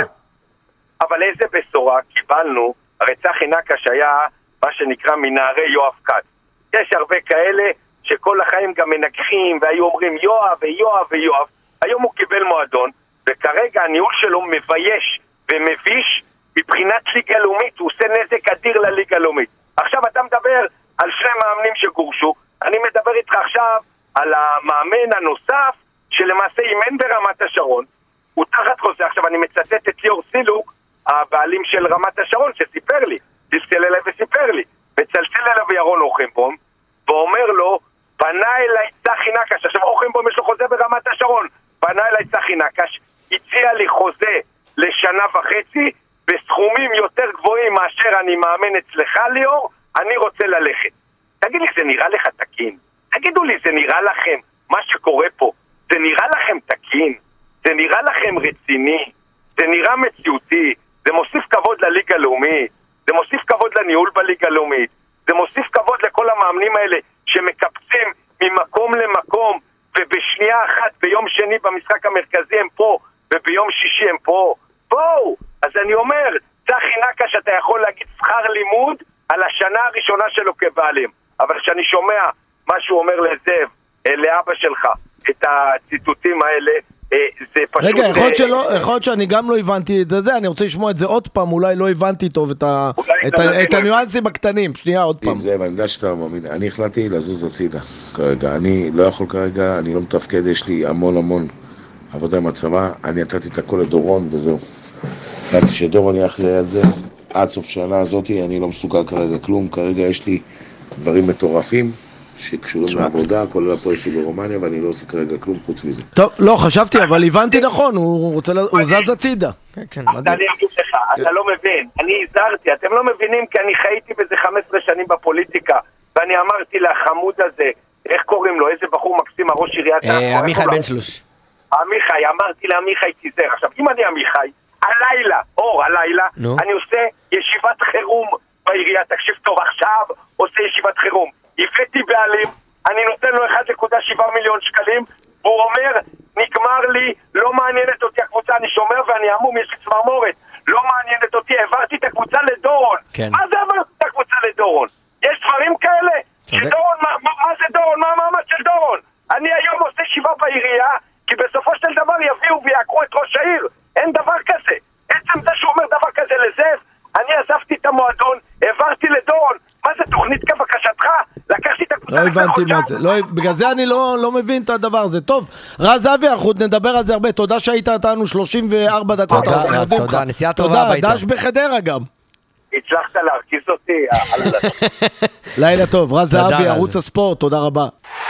אבל איזה בשורה קיבלנו, הרי צחי נקש היה מה שנקרא מנערי יואב כץ. יש הרבה כאלה שכל החיים גם מנגחים והיו אומרים יואב ויואב ויואב. היום הוא קיבל מועדון, וכרגע הניהול שלו מבייש ומביש מבחינת ליגה לאומית, הוא עושה נזק אדיר לליגה לאומית. עכשיו אתה מדבר על שני מאמנים שגורשו, אני מדבר איתך עכשיו על המאמן הנוסף שלמעשה אימן ברמת השרון, הוא תחת חוזה. עכשיו אני מצטט את ליאור סילוק, הבעלים של רמת השרון, שסיפר לי, תסתכל אליי וסיפר לי, וצלצל אליו ירון אוכנבום, ואומר לו, פנה אליי צחי נקש, עכשיו אוכנבום יש לו חוזה ברמת השרון, פנה אליי צחי נקש, הציע לי חוזה לשנה וחצי, בסכומים יותר גבוהים מאשר אני מאמן אצלך ליאור, אני רוצה ללכת. תגיד לי, זה נראה לך תקין? תגידו לי, זה נראה לכם, מה שקורה פה, זה נראה לכם תקין? זה נראה לכם רציני? זה נראה מציאותי? זה מוסיף כבוד לליגה הלאומית, זה מוסיף כבוד לניהול בליגה הלאומית, זה מוסיף כבוד לכל המאמנים האלה שמקפצים ממקום למקום, ובשנייה אחת ביום שני במשחק המרכזי הם פה, וביום שישי הם פה. בואו! אז אני אומר, צחי נקש, אתה יכול להגיד שכר לימוד על השנה הראשונה שלו כבעלים, אבל כשאני שומע מה שהוא אומר לזאב, לאבא שלך, את הציטוטים האלה, זה פשוט... רגע, יכול להיות שלא, יכול להיות שאני גם לא הבנתי את זה, אני רוצה לשמוע את זה עוד פעם, אולי לא הבנתי טוב את הניואנסים הקטנים, שנייה, עוד פעם. זה, אני יודע שאתה מאמין, אני החלטתי לזוז הצידה כרגע, אני לא יכול כרגע, אני לא מתפקד, יש לי המון המון עבודה עם הצבא, אני נתתי את הכל לדורון וזהו. החלטתי שדורון יהיה אחראי על זה, עד סוף שנה הזאת אני לא מסוגל כרגע כלום, כרגע יש לי דברים מטורפים, שקשורים לעבודה, כולל הפועל שלי ברומניה, ואני לא עושה כרגע כלום חוץ מזה. טוב, לא, חשבתי, אבל הבנתי נכון, הוא זז הצידה. אני אגיד לך, אתה לא מבין, אני הזהרתי, אתם לא מבינים, כי אני חייתי בזה חמש עשרה שנים בפוליטיקה, ואני אמרתי לחמוד הזה, איך קוראים לו, איזה בחור מקסים, הראש עיריית... עמיחי בן שלוש. עמיחי, אמרתי לעמיחי תיזהר. עכשיו, אם אני עמיחי, הלילה, אור, הלילה, אני עושה ישיבת חירום בעירייה, תקשיב טוב, עכשיו עושה ישיבת חירום. הבאתי בעלים, אני נותן לו אחד נקודה שבע מיליון שקלים, והוא אומר, נגמר לי, לא מעניינת אותי הקבוצה, אני שומר ואני עמום, יש לי צמרמורת, לא מעניינת אותי, העברתי את הקבוצה לדורון. כן. מה זה העברתי את הקבוצה לדורון? יש דברים כאלה? שדורון, מה, מה, מה זה דורון? מה המעמד של דורון? אני היום עושה שיבה בעירייה, כי בסופו של דבר יביאו ויעקרו את ראש העיר. אין דבר כזה. עצם זה שהוא אומר דבר כזה לזאב, אני עזבתי את המועדון, העברתי לדורון. מה זה תוכנית כבקשתך? לקחתי את הקבוצה... לא הבנתי מה זה, לא, בגלל זה אני לא, לא מבין את הדבר הזה. טוב, רז אבי, אנחנו נדבר על זה הרבה. תודה שהיית איתנו שלושים וארבע דקות. תודה, רז, תודה, נסיעה טובה הביתה. תודה, דש בחדרה גם. הצלחת להרגיז אותי. לילה טוב, רז זהבי, ערוץ הספורט, תודה רבה.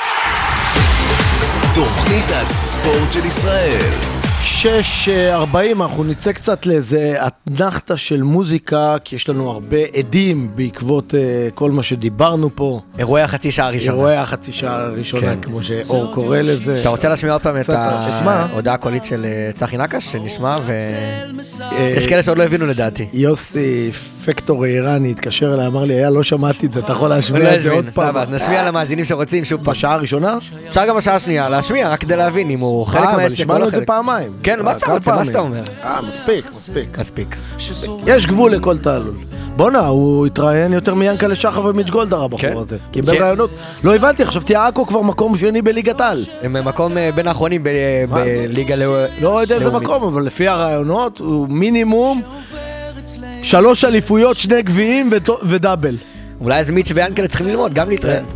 תוכנית הספורט של ישראל. שש ארבעים, אנחנו נצא קצת לאיזה אתנחתה של מוזיקה, כי יש לנו הרבה עדים בעקבות uh, כל מה שדיברנו פה. אירועי החצי שעה הראשונה. אירועי החצי שעה הראשונה, כן. כמו שאור קורא לזה. אתה רוצה להשמיע עוד פעם את ההודעה הקולית של צחי נקש, שנשמע, ויש כאלה שעוד לא הבינו לדעתי. יוסי פקטור איראני התקשר אליי, אמר לי, היה, לא שמעתי את זה, אתה יכול להשמיע את זה עוד פעם. אז נשמיע למאזינים שרוצים שוב פעם. בשעה הראשונה? אפשר גם בשעה השנייה, להשמיע, רק כדי להבין אם הוא חלק מהעסק או לא חלק. כן, מה אתה רוצה? מה שאתה אומר? אה, מספיק, מספיק. מספיק. יש גבול לכל תעלול. בונה, הוא התראיין יותר מיאנקלה שחר ומיץ' גולדהר הבחור הזה. קיבל רעיונות. לא הבנתי, חשבתי, עכו כבר מקום שני בליגת העל. הם מקום בין האחרונים בליגה לאומית. לא יודע איזה מקום, אבל לפי הרעיונות הוא מינימום שלוש אליפויות, שני גביעים ודאבל. אולי איזה מיץ' ויאנקלה צריכים ללמוד, גם להתראיין.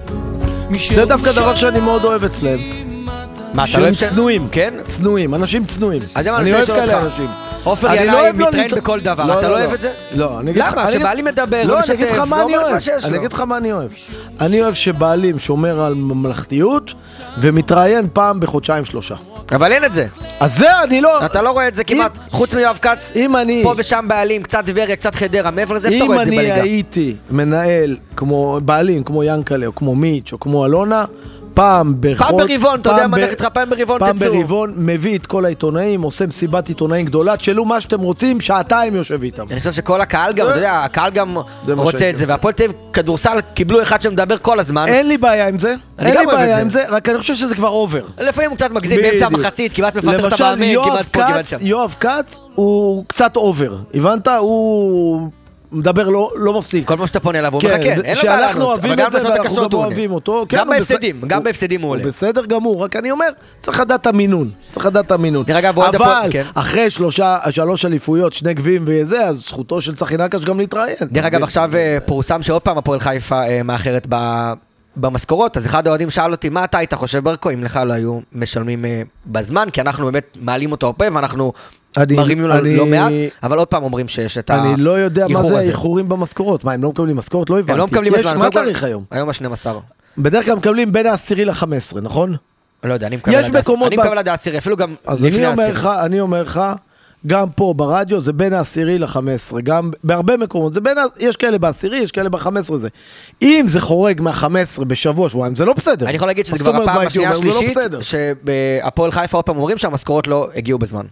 זה דווקא דבר שאני מאוד אוהב אצלם. מה, אתה לא אוהב צנועים, כן? צנועים, אנשים צנועים. אני אוהב כאלה אנשים. עופר ינאי מתראיין בכל דבר, אתה לא אוהב את זה? לא, אני אגיד לך... למה? שבעלי מדבר, לא, אני אגיד לך מה אני אוהב. אני אגיד לך מה אני אוהב. אני אוהב שבעלים שומר על ממלכתיות ומתראיין פעם בחודשיים שלושה. אבל אין את זה. אז זה אני לא... אתה לא רואה את זה כמעט, חוץ מיואב כץ, פה ושם בעלים, קצת טבריה, קצת חדרה, מעבר לזה, אתה רואה את זה בליגה. אם אני הייתי מנהל כמו בעלים, כמו ינקלה, או כמו מיץ', או כמו אלונה, פעם בחוד... פעם ברבעון, אתה יודע מה נלך איתך, פעם ברבעון תצאו. פעם ברבעון מביא את כל העיתונאים, עושה מסיבת עיתונאים גדולה, תשאלו מה שאתם רוצים, שעתיים יושב איתם. אני חושב שכל הקהל גם, אתה יודע, הקהל גם רוצה את זה, והפועל תל אביב כדורסל קיבלו אחד שמדבר כל הזמן. אין לי בעיה עם זה, אין לי בעיה עם זה, רק אני חושב שזה כבר אובר. לפעמים הוא קצת מגזים באמצע המחצית, כמעט מפטר את המאמן, כמעט פה, כמעט שם. יואב כץ הוא קצת אובר, הבנת? הוא... מדבר לא, לא מפסיק. כל מה שאתה פונה אליו, הוא מחכה, אין לו בעיה לענות, אבל גם בשעות הקשות הוא עונה. גם בהפסדים, גם בהפסדים הוא עולה. הוא בסדר גמור, רק אני אומר, צריך לדעת את המינון, צריך לדעת את המינון. אבל אחרי שלוש אליפויות, שני גביעים וזה, אז זכותו של צחי נקש גם להתראיין. דרך אגב, עכשיו פורסם שעוד פעם הפועל חיפה מאחרת במשכורות, אז אחד האוהדים שאל אותי, מה אתה היית חושב ברקו, אם לך לא היו משלמים בזמן, כי אנחנו באמת מעלים אותו הרבה, ואנחנו מרימים לו לא מעט, אבל עוד פעם אומרים שיש את האיחור הזה. אני לא יודע מה זה האיחורים במשכורות, מה, הם לא מקבלים משכורות? לא הבנתי. הם לא מקבלים בזמן. מה תאריך היום? היום ה-שנים עשר. בדרך כלל מקבלים בין העשירי לחמש עשרה, נכון? לא יודע, אני מקבל עד העשירי, אפילו גם לפני העשירי. אז אני אומר לך, גם פה ברדיו זה בין העשירי לחמש עשרה, גם בהרבה מקומות, זה בין, יש כאלה בעשירי, יש כאלה בחמש עשרה זה. אם זה חורג מה-חמש עשרה בשבוע, שבועיים, זה לא בסדר. אני יכול להגיד שזה כבר הפעם השנייה השלישית, שהפועל חיפה עוד פעם אומרים שהמשכורות לא הגיעו בזמן.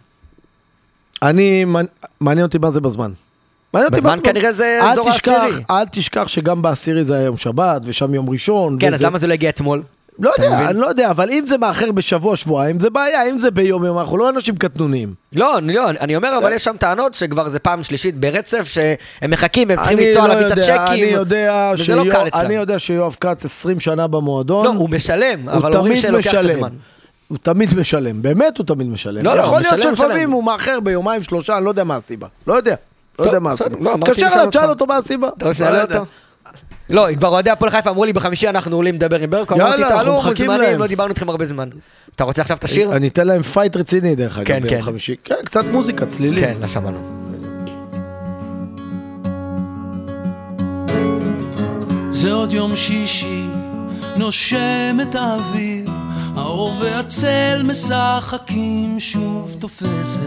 אני, מעניין אותי מה זה בזמן. בזמן כנראה זה אזור העשירי. אל תשכח שגם בעשירי זה היה יום שבת, ושם יום ראשון. כן, אז למה זה לא הגיע אתמול? לא יודע, אני לא יודע, אבל אם זה מאחר בשבוע, שבועיים, זה בעיה, אם זה ביום יום, אנחנו לא אנשים קטנוניים. לא, אני אומר, אבל יש שם טענות שכבר זה פעם שלישית ברצף, שהם מחכים, הם צריכים ליצוע להביא את הצ'קים, וזה לא קל אצלם. אני יודע שיואב כץ עשרים שנה במועדון. לא, הוא משלם, אבל אומרים שלוקח קצת זמן. הוא תמיד משלם, באמת הוא תמיד משלם. יכול להיות שלפעמים הוא מאחר ביומיים שלושה, אני לא יודע מה הסיבה. לא יודע, לא יודע מה הסיבה. קשה לה, תשאל אותו מה הסיבה. לא, כבר אוהדי הפועל חיפה אמרו לי בחמישי אנחנו עולים לדבר עם ברקו, אמרתי תעלו, מוזמנים, לא דיברנו איתכם הרבה זמן. אתה רוצה עכשיו את השיר? אני אתן להם פייט רציני דרך אגב ביום חמישי. כן, קצת מוזיקה, צלילים. כן, לשמענו. זה עוד יום שישי, נושם את האוויר, האור והצל משחקים שוב תופסת.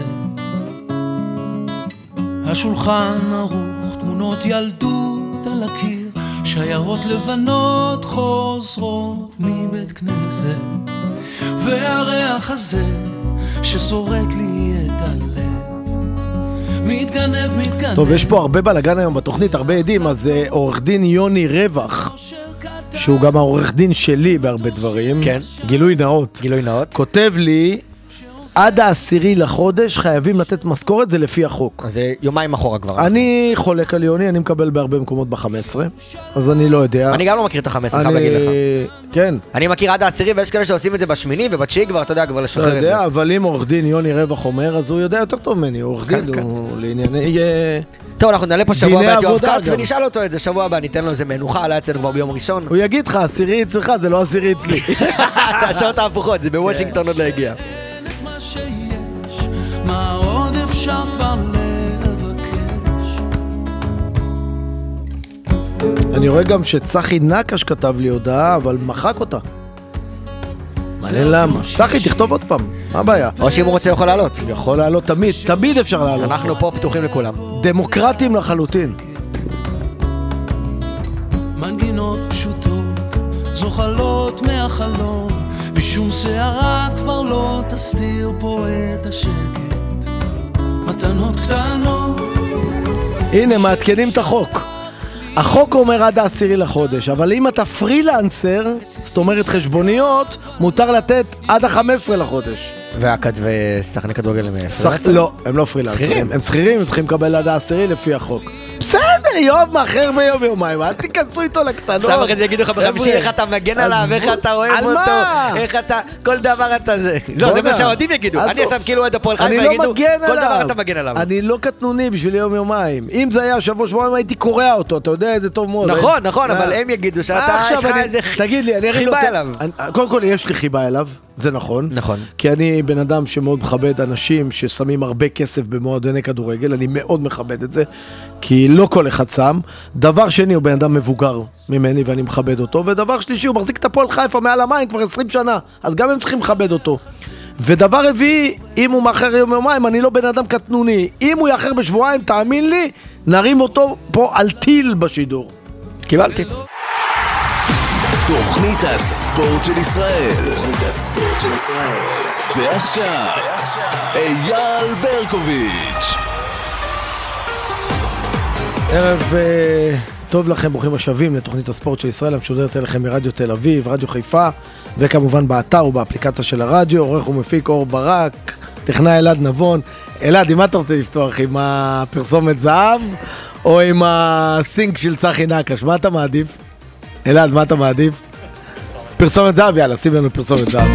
השולחן ערוך, תמונות ילדות על הקיר, שיירות לבנות חוזרות מבית כנסת, והריח הזה ששורט לי את הלב מתגנב, מתגנב. טוב, יש פה הרבה בלגן היום בתוכנית, הרבה עדים. אז עורך דין יוני רווח, שהוא גם העורך דין שלי בהרבה דברים, כן. גילוי נאות, גילוי נאות, כותב לי עד העשירי לחודש חייבים לתת משכורת, זה לפי החוק. אז זה יומיים אחורה כבר. אני חולק על יוני, אני מקבל בהרבה מקומות ב-חמש עשרה, אז אני לא יודע. אני גם לא מכיר את ה-חמש עשרה, חייב להגיד לך. כן. אני מכיר עד העשירי, ויש כאלה שעושים את זה בשמיני ובתשיעי כבר, אתה יודע, כבר לשחרר את זה. אתה יודע, אבל אם עורך דין יוני רווח אומר, אז הוא יודע יותר טוב ממני, עורך דין הוא לענייני... טוב, אנחנו נעלה פה שבוע הבא את יואב כץ ונשאל אותו את זה שבוע הבא, ניתן לו איזה מנוחה, עלה אצלנו כבר ביום ראשון. הוא יגיד לך, עשירי אצלך, זה לא עשירי אצלי. השעות ההפוכות, זה בוושינגטון עוד לא הגיע. מה עוד אפשר כבר לבקש? אני רואה גם שצחי נקש כתב לי הודעה, אבל מחק אותה. מעניין למה. צחי, תכתוב עוד פעם, מה הבעיה? או שאם הוא רוצה יכול לעלות. יכול לעלות תמיד, תמיד אפשר לעלות. אנחנו פה פתוחים לכולם. דמוקרטים לחלוטין. מנגינות פשוטות, זוחלות מהחלום, ושום שערה כבר לא תסתיר פה את השקט. מתנות קטנות. הנה, מעדכנים את החוק. החוק אומר עד העשירי לחודש, אבל אם אתה פרילנסר, זאת אומרת חשבוניות, מותר לתת עד ה-חמישה עשר לחודש. והכתבי שחקני כדורגל הם פרילנסרים? לא, הם לא פרילנסרים. הם שכירים, הם צריכים לקבל עד העשירי לפי החוק. בסדר, יוב, מאחר ביום יומיים, אל תיכנסו איתו לקטנות. עכשיו אחרי זה יגידו לך בחמישי איך אתה מגן עליו, איך אתה אוהב אותו, איך אתה, כל דבר אתה זה. לא, זה מה שהאוהדים יגידו. אני עכשיו כאילו עד הפועל חיפה יגידו, כל דבר אתה מגן עליו. אני לא קטנוני בשביל יום יומיים. אם זה היה שבוע שבועיים הייתי קורא אותו, אתה יודע, זה טוב מאוד. נכון, נכון, אבל הם יגידו שאתה, יש לך איזה חיבה אליו. קודם כל, יש לי חיבה אליו. זה נכון. נכון. כי אני בן אדם שמאוד מכבד אנשים ששמים הרבה כסף במועדוני כדורגל, אני מאוד מכבד את זה, כי לא כל אחד שם. דבר שני, הוא בן אדם מבוגר ממני ואני מכבד אותו, ודבר שלישי, הוא מחזיק את הפועל חיפה מעל המים כבר עשרים שנה, אז גם הם צריכים לכבד אותו. ודבר רביעי, אם הוא מאחר יום יומיים, אני לא בן אדם קטנוני. אם הוא יאחר בשבועיים, תאמין לי, נרים אותו פה על טיל בשידור. קיבלתי. תוכנית הספורט של ישראל. תוכנית הספורט של ישראל. ועכשיו, אייל ברקוביץ'. ערב טוב לכם, ברוכים השבים לתוכנית הספורט של ישראל, המשודרת אליכם מרדיו תל אביב, רדיו חיפה, וכמובן באתר ובאפליקציה של הרדיו. עורך ומפיק אור ברק, טכנאי אלעד נבון. אלעד, עם מה אתה רוצה לפתוח? עם הפרסומת זהב או עם הסינק של צחי נקש? מה אתה מעדיף? אלעד, מה אתה מעדיף? פרסומת זהב, יאללה, שים לנו פרסומת זהב.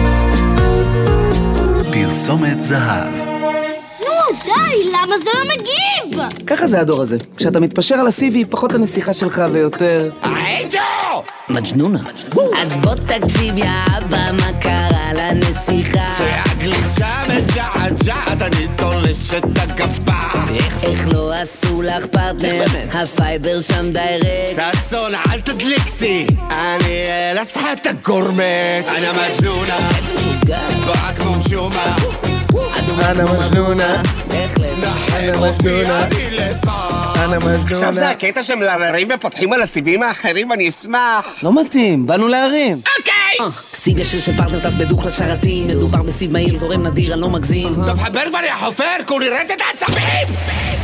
פרסומת זהב. נו, די, למה זה לא מגיב? ככה זה הדור הזה. כשאתה מתפשר על ה-סי וי, פחות הנסיכה שלך ויותר... היי ג'ו! מג'נונה. אז בוא תקשיב יא אבא, מה קרה לנסיכה? שהגלישה מג'עג'עת, אני תולש את הגפה. איך לא עשו לך פרטנר? הפייבר שם דיירקט. ססון, אל תדליקתי. אני לסחת הגורמט. אני מג'נונה. איזה משוגע. באה כמו משומה. אנה מג'נונה. נחם אותי, אני לבד. אנה מג'נונה. עכשיו זה הקטע שהם מלררים ופותחים על הסיבים האחרים, אני אשמח. לא מתאים, באנו להרים. אוקיי! סיב ישיר של פרטנר טס בדוך לשרתים, מדובר בסיב מהיר זורם נדיר, אני לא מגזים. טוב חבר כבר יא חופר, כולי רדת את העצבים!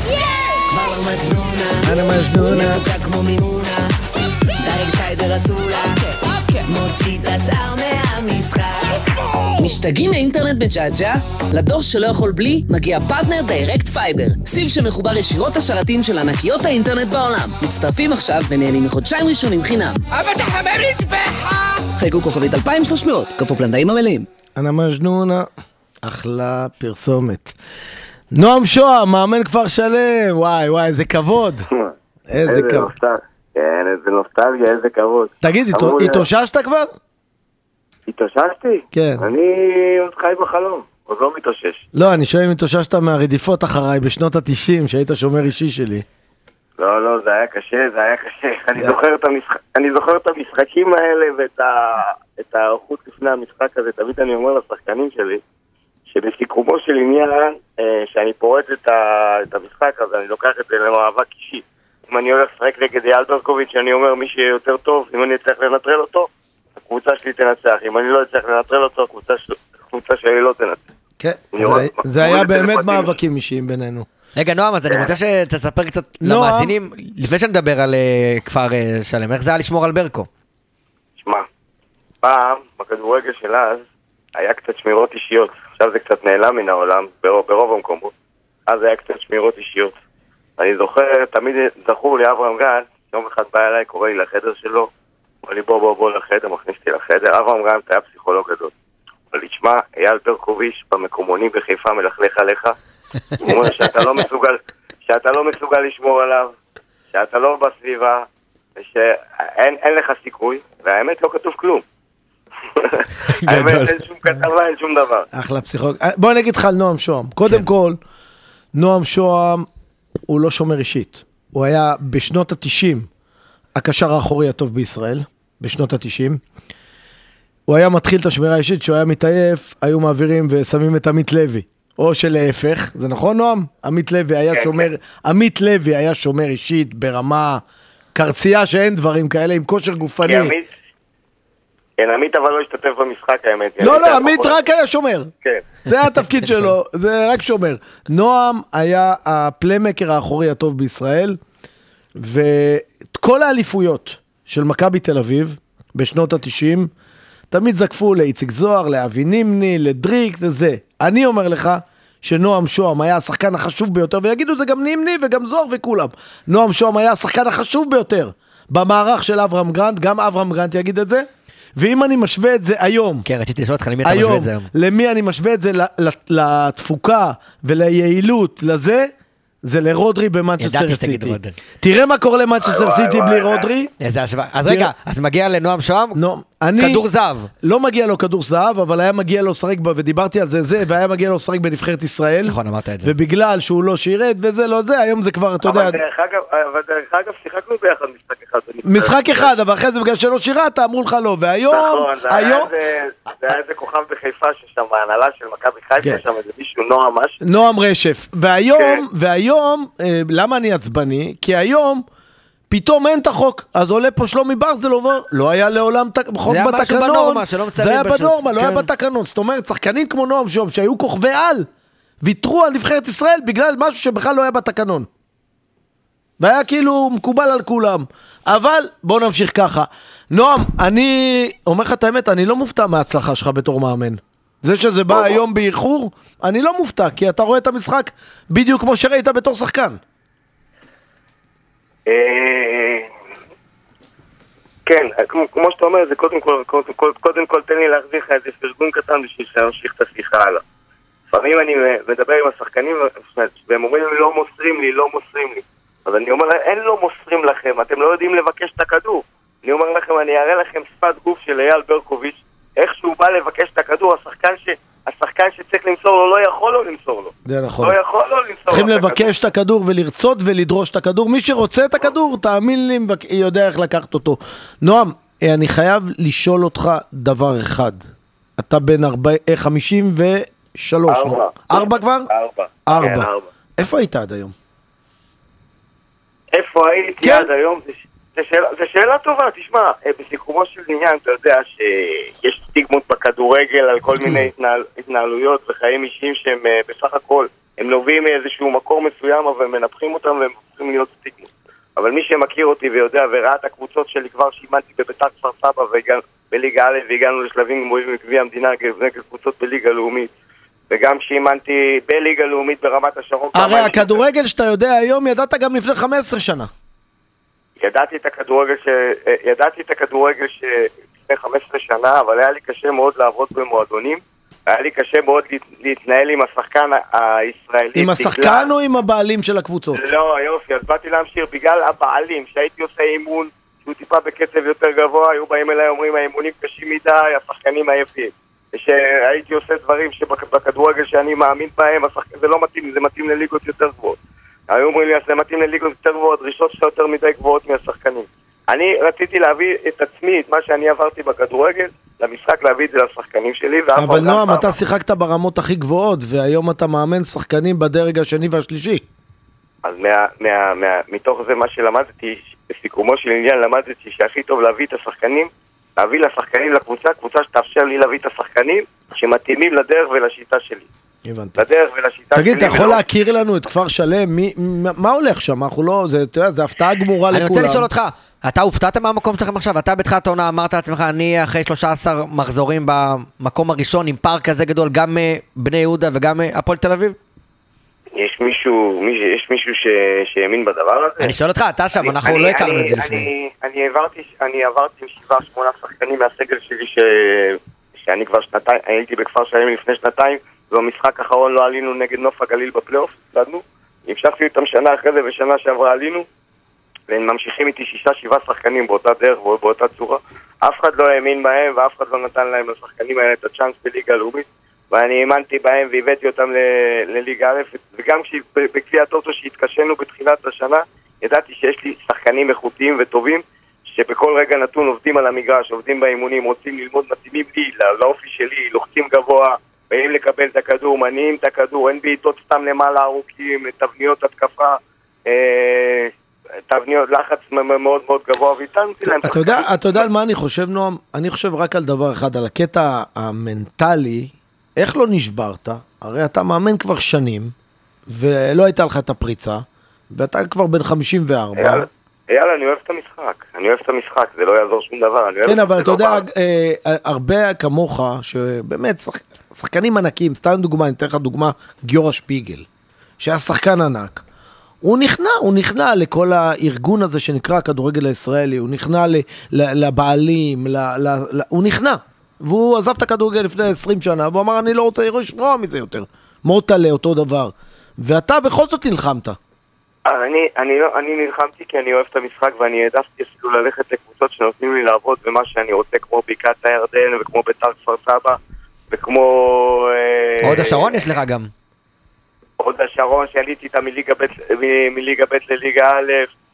כבר לא מג'נונה. אנה מג'נונה. מתוקה כמו מימונה. דיירקט טיידר רסולה. מוציא את השאר מהמשחק. משתגעים מאינטרנט בג'אג'ה? לדור שלא יכול בלי, מגיע פרטנר דיירקט פייבר. סיב שמחובר ישירות לשרתים של ענקיות האינטרנט בעולם. מצטרפים עכשיו ונהנים מחודשיים ראשונים חינם. אבל תחבר להתבחה! חייגו כוכבית אלפיים ושלוש מאות, כפוף לנדעים המלאים. אנה מג'נונה. אחלה פרסומת. נועם שוהם, מאמן כפר שלם. וואי וואי, איזה כבוד. איזה כבוד. כן, איזה נוסטלגיה, איזה כבוד. תגיד, התאוששת כבר? התאוששתי? כן. אני עוד חי בחלום, עוד לא מתאושש. לא, אני שואל אם התאוששת מהרדיפות אחריי בשנות ה-תשעים, שהיית שומר אישי שלי. לא, לא, זה היה קשה, זה היה קשה. אני זוכר את המשחק, אני זוכר את המשחקים האלה ואת את האיכות לפני המשחק הזה. תמיד אני אומר לשחקנים שלי, שבסיכומו של עניין, שאני פורץ את המשחק הזה, אני לוקח את זה למאבק אישי. אם אני הולך לשחק נגד אייל ברקוביץ', אני אומר מי שיהיה יותר טוב, אם אני אצטרך לנטרל אותו, הקבוצה שלי תנצח. אם אני לא אצטרך לנטרל אותו, הקבוצה שלי לא תנצח. כן, זה היה באמת מאבקים אישיים בינינו. רגע, נועם, אז אני רוצה שתספר קצת למאזינים, לפני שנדבר על כפר שלם, איך זה היה לשמור על ברקו? שמע, פעם, בכדורגל של אז, היה קצת שמירות אישיות. עכשיו זה קצת נעלם מן העולם, ברוב המקומות. אז היה קצת שמירות אישיות. אני זוכר, תמיד זכור לי אברהם גל, יום אחד בא אליי, קורא לי לחדר שלו, אמר לי בוא בוא בוא לחדר, מכניסתי לחדר. אברהם גל היה פסיכולוג גדול. אבל תשמע, אייל ברקוביץ' במקומונים בחיפה מלכלך עליך. הוא אומר שאתה לא מסוגל, שאתה לא מסוגל לשמור עליו, שאתה לא בסביבה, ושאין אין לך סיכוי, והאמת לא כתוב כלום. האמת אין שום כתבה, אין שום דבר. אחלה פסיכולוג. בוא נגיד לך על נועם שוהם. קודם כל, נועם שוהם הוא לא שומר אישית. הוא היה בשנות ה-תשעים הקשר האחורי הטוב בישראל, בשנות ה-תשעים. הוא היה מתחיל את השמירה האישית, שהוא היה מתעייף, היו מעבירים ושמים את עמית לוי. או שלהפך, זה נכון נועם? עמית לוי היה שומר, עמית לוי היה שומר אישית ברמה קרצייה שאין דברים כאלה, עם כושר גופני. כן, עמית אבל לא השתתף במשחק האמת. לא, לא, עמית רק היה שומר. כן. זה היה התפקיד שלו, זה רק שומר. נועם היה הפליימקר האחורי הטוב בישראל, וכל האליפויות של מכבי תל אביב, בשנות ה-תשעים, תמיד זקפו לאיציק זוהר, לאבי נימני, לדריק, זה. אני אומר לך שנועם שום היה השחקן החשוב ביותר, ויגידו זה גם נימני וגם זוהר וכולם. נועם שום היה השחקן החשוב ביותר במערך של אברהם גרנט, גם אברהם גרנט יגיד את זה. ואם אני משווה את זה היום, כן, רציתי לשאול אותך למי אתה משווה את זה היום. למי אני משווה את זה לתפוקה וליעילות לזה, זה לרודרי במנצ'סטר סיטי. תראה מה קורה למנצ'סטר סיטי בלי רודרי. איזה השוואה. אז רגע, אז מגיע לנועם שום כדור זהב. לא מגיע לו כדור זהב, אבל היה מגיע לו שחק, ודיברתי על זה, זה, והיה מגיע לו שחק בנבחרת ישראל. נכון, אמרת את זה. ובגלל שהוא לא שירת, וזה לא זה, היום זה כבר, אתה יודע. אבל דרך אגב, שיחקנו ביחד משחק אחד. משחק אחד, אבל אחרי זה בגלל שלא שירת, אמרו לך לא, והיום... נכון, זה היה איזה כוכב בחיפה ששם, ההנהלה של מכבי חיפה, שם איזה מישהו נועם משהו. נועם רשף. והיום, והיום, למה אני עצבני? כי היום פתאום אין את החוק, אז עולה פה שלומי ברזל עובר, לא היה לעולם חוק בתקנון, זה היה בנורמה, לא היה בתקנון, זאת אומרת, שחקנים כמו נועם שום, שהיו כוכבי על, ויתרו על נבחרת ישראל בגלל משהו שבכלל לא היה בתקנון. והיה כאילו מקובל על כולם. אבל בוא נמשיך ככה. נועם, אני אומר לך את האמת, אני לא מופתע מההצלחה שלך בתור מאמן. זה שזה בא היום באיחור, אני לא מופתע, כי אתה רואה את המשחק בדיוק כמו שראית בתור שחקן. כן, כמו שאתה אומר, זה קודם כל, קודם כל תן לי להחזיר לך איזה פרגון קטן בשביל שנמשיך את השיחה הלאה. לפעמים אני מדבר עם השחקנים והם אומרים לי לא מוסרים לי, לא מוסרים לי. אז אני אומר להם, אין לא מוסרים לכם, אתם לא יודעים לבקש את הכדור. אני אומר לכם, אני אראה לכם שפת גוף של אייל ברקוביץ', איך שהוא בא לבקש את הכדור, השחקן ש... השחקן שצריך למסור לו לא יכול לו למסור לו. זה נכון. לא יכול לו למסור לו. צריכים לבקש את הכדור ולרצות ולדרוש את הכדור. מי שרוצה את הכדור, תאמין לי, יודע איך לקחת אותו. נועם, אני חייב לשאול אותך דבר אחד. אתה בן חמישים ושלוש. ארבע. ארבע כבר? ארבע. ארבע. איפה היית עד היום? איפה הייתי עד היום? זו שאלה, שאלה טובה, תשמע, בסיכומו של עניין אתה יודע שיש סטיגמות בכדורגל על כל מיני התנהל, התנהלויות וחיים אישיים שהם בסך הכל, הם נובעים מאיזשהו מקור מסוים אבל מנפחים אותם והם הופכים להיות סטיגמות. אבל מי שמכיר אותי ויודע וראה את הקבוצות שלי כבר שאימנתי בביתר כפר סבא בליגה א' והגענו לשלבים גבוהים בגביע המדינה נגד קבוצות בליגה לאומית וגם שאימנתי בליגה לאומית ברמת השרון. הרי הכדורגל שאתה יודע היום ידעת גם לפני חמש עשרה שנה. ידעתי את הכדורגל ש... ידעתי את הכדורגל שלפני חמש עשרה שנה, אבל היה לי קשה מאוד לעבוד במועדונים, היה לי קשה מאוד להתנהל עם השחקן הישראלי. עם השחקן בגלל... או עם הבעלים של הקבוצות? לא, יופי, אז באתי להמשיך בגלל הבעלים, שהייתי עושה אימון, שהוא טיפה בקצב יותר גבוה, היו באים אליי, אומרים, האימונים קשים מדי, השחקנים עייפים. שהייתי עושה דברים שבכדורגל שאני מאמין בהם, השחק... זה לא מתאים, זה מתאים לליגות יותר גבוהות. היו אומרים לי, אז זה מתאים לליגות יותר גבוהות, דרישות שלך יותר מדי גבוהות מהשחקנים. אני רציתי להביא את עצמי, את מה שאני עברתי בכדורגל, למשחק להביא את זה לשחקנים שלי. אבל נועם, אתה שיחקת ברמות הכי גבוהות, והיום אתה מאמן שחקנים בדרג השני והשלישי. אז מה, מה, מה, מתוך זה מה שלמדתי, בסיכומו של עניין למדתי שהכי טוב להביא את השחקנים, להביא לשחקנים לקבוצה, קבוצה שתאפשר לי להביא את השחקנים שמתאימים לדרך ולשיטה שלי. הבנתי. לדרך ולשיטה שלי. תגיד, אתה יכול להכיר לנו את כפר שלם? מה הולך שם? אנחנו לא, זה הפתעה גמורה לכולם. אני רוצה לשאול אותך, אתה הופתעת מהמקום שלכם עכשיו? אתה בתחילת העונה אמרת לעצמך, אני אחרי שלושה עשר מחזורים במקום הראשון עם פער כזה גדול, גם בני יהודה וגם הפועל תל אביב? יש מישהו, יש מישהו שהאמין בדבר הזה? אני שואל אותך, אתה שם, אנחנו לא הכרנו את זה לפני. אני עברתי, אני עברתי עם שבעה, שמונה שחקנים מהסגל שלי שאני כבר שנתיים, הייתי בכפר שלם לפני שנתיים, ובמשחק האחרון לא עלינו נגד נוף הגליל בפלייאוף, צדנו. המשכתי אותם שנה אחרי זה ושנה שעברה עלינו, והם ממשיכים איתי שישה, שבעה שחקנים באותה דרך ובאותה צורה. אף אחד לא האמין בהם ואף אחד לא נתן להם לשחקנים האלה את הצ'אנס בליגה הלאומית, ואני האמנתי בהם והבאתי אותם לליגה א', וגם בקביעת אוטו שהתקשנו בתחילת השנה, ידעתי שיש לי שחקנים איכותיים וטובים, שבכל רגע נתון עובדים על המגרש, עובדים באימונים, רוצים ללמוד, מתאימים לי, לאופי שלי, לוחצים גבוה, באים לקבל את הכדור, מניעים את הכדור, אין בעיטות סתם למעלה ארוכים, תבניות התקפה, אה, תבניות לחץ מאוד מאוד גבוה, והתאמתי להם. אתה יודע, אתה יודע על מה אני חושב, נועם? אני חושב רק על דבר אחד, על הקטע המנטלי, איך לא נשברת? הרי אתה מאמן כבר שנים, ולא הייתה לך את הפריצה, ואתה כבר בן חמישים וארבע. יאללה, יאללה, אני אוהב את המשחק, אני אוהב את המשחק, זה לא יעזור שום דבר. כן, אבל אתה יודע, הרבה כמוך, שבאמת, שחקנים ענקים, סתם דוגמה, אני אתן לך דוגמה, גיורא שפיגל, שהיה שחקן ענק, הוא נכנע, הוא נכנע לכל הארגון הזה שנקרא הכדורגל הישראלי, הוא נכנע לבעלים, הוא נכנע, והוא עזב את הכדורגל לפני עשרים שנה, והוא אמר, אני לא רוצה לשמוע מזה יותר, מוטלה אותו דבר, ואתה בכל זאת נלחמת. אני, אני, לא, אני נלחמתי כי אני אוהב את המשחק, ואני העדפתי אפילו ללכת לקבוצות שנותנים לי לעבוד במה שאני רוצה, כמו בקעת הירדן, וכמו בית"ר כפר סבא, וכמו... הוד השרון יש לך גם. הוד השרון, שעליתי איתה מליגה ב' מליגה ב' לליגה א',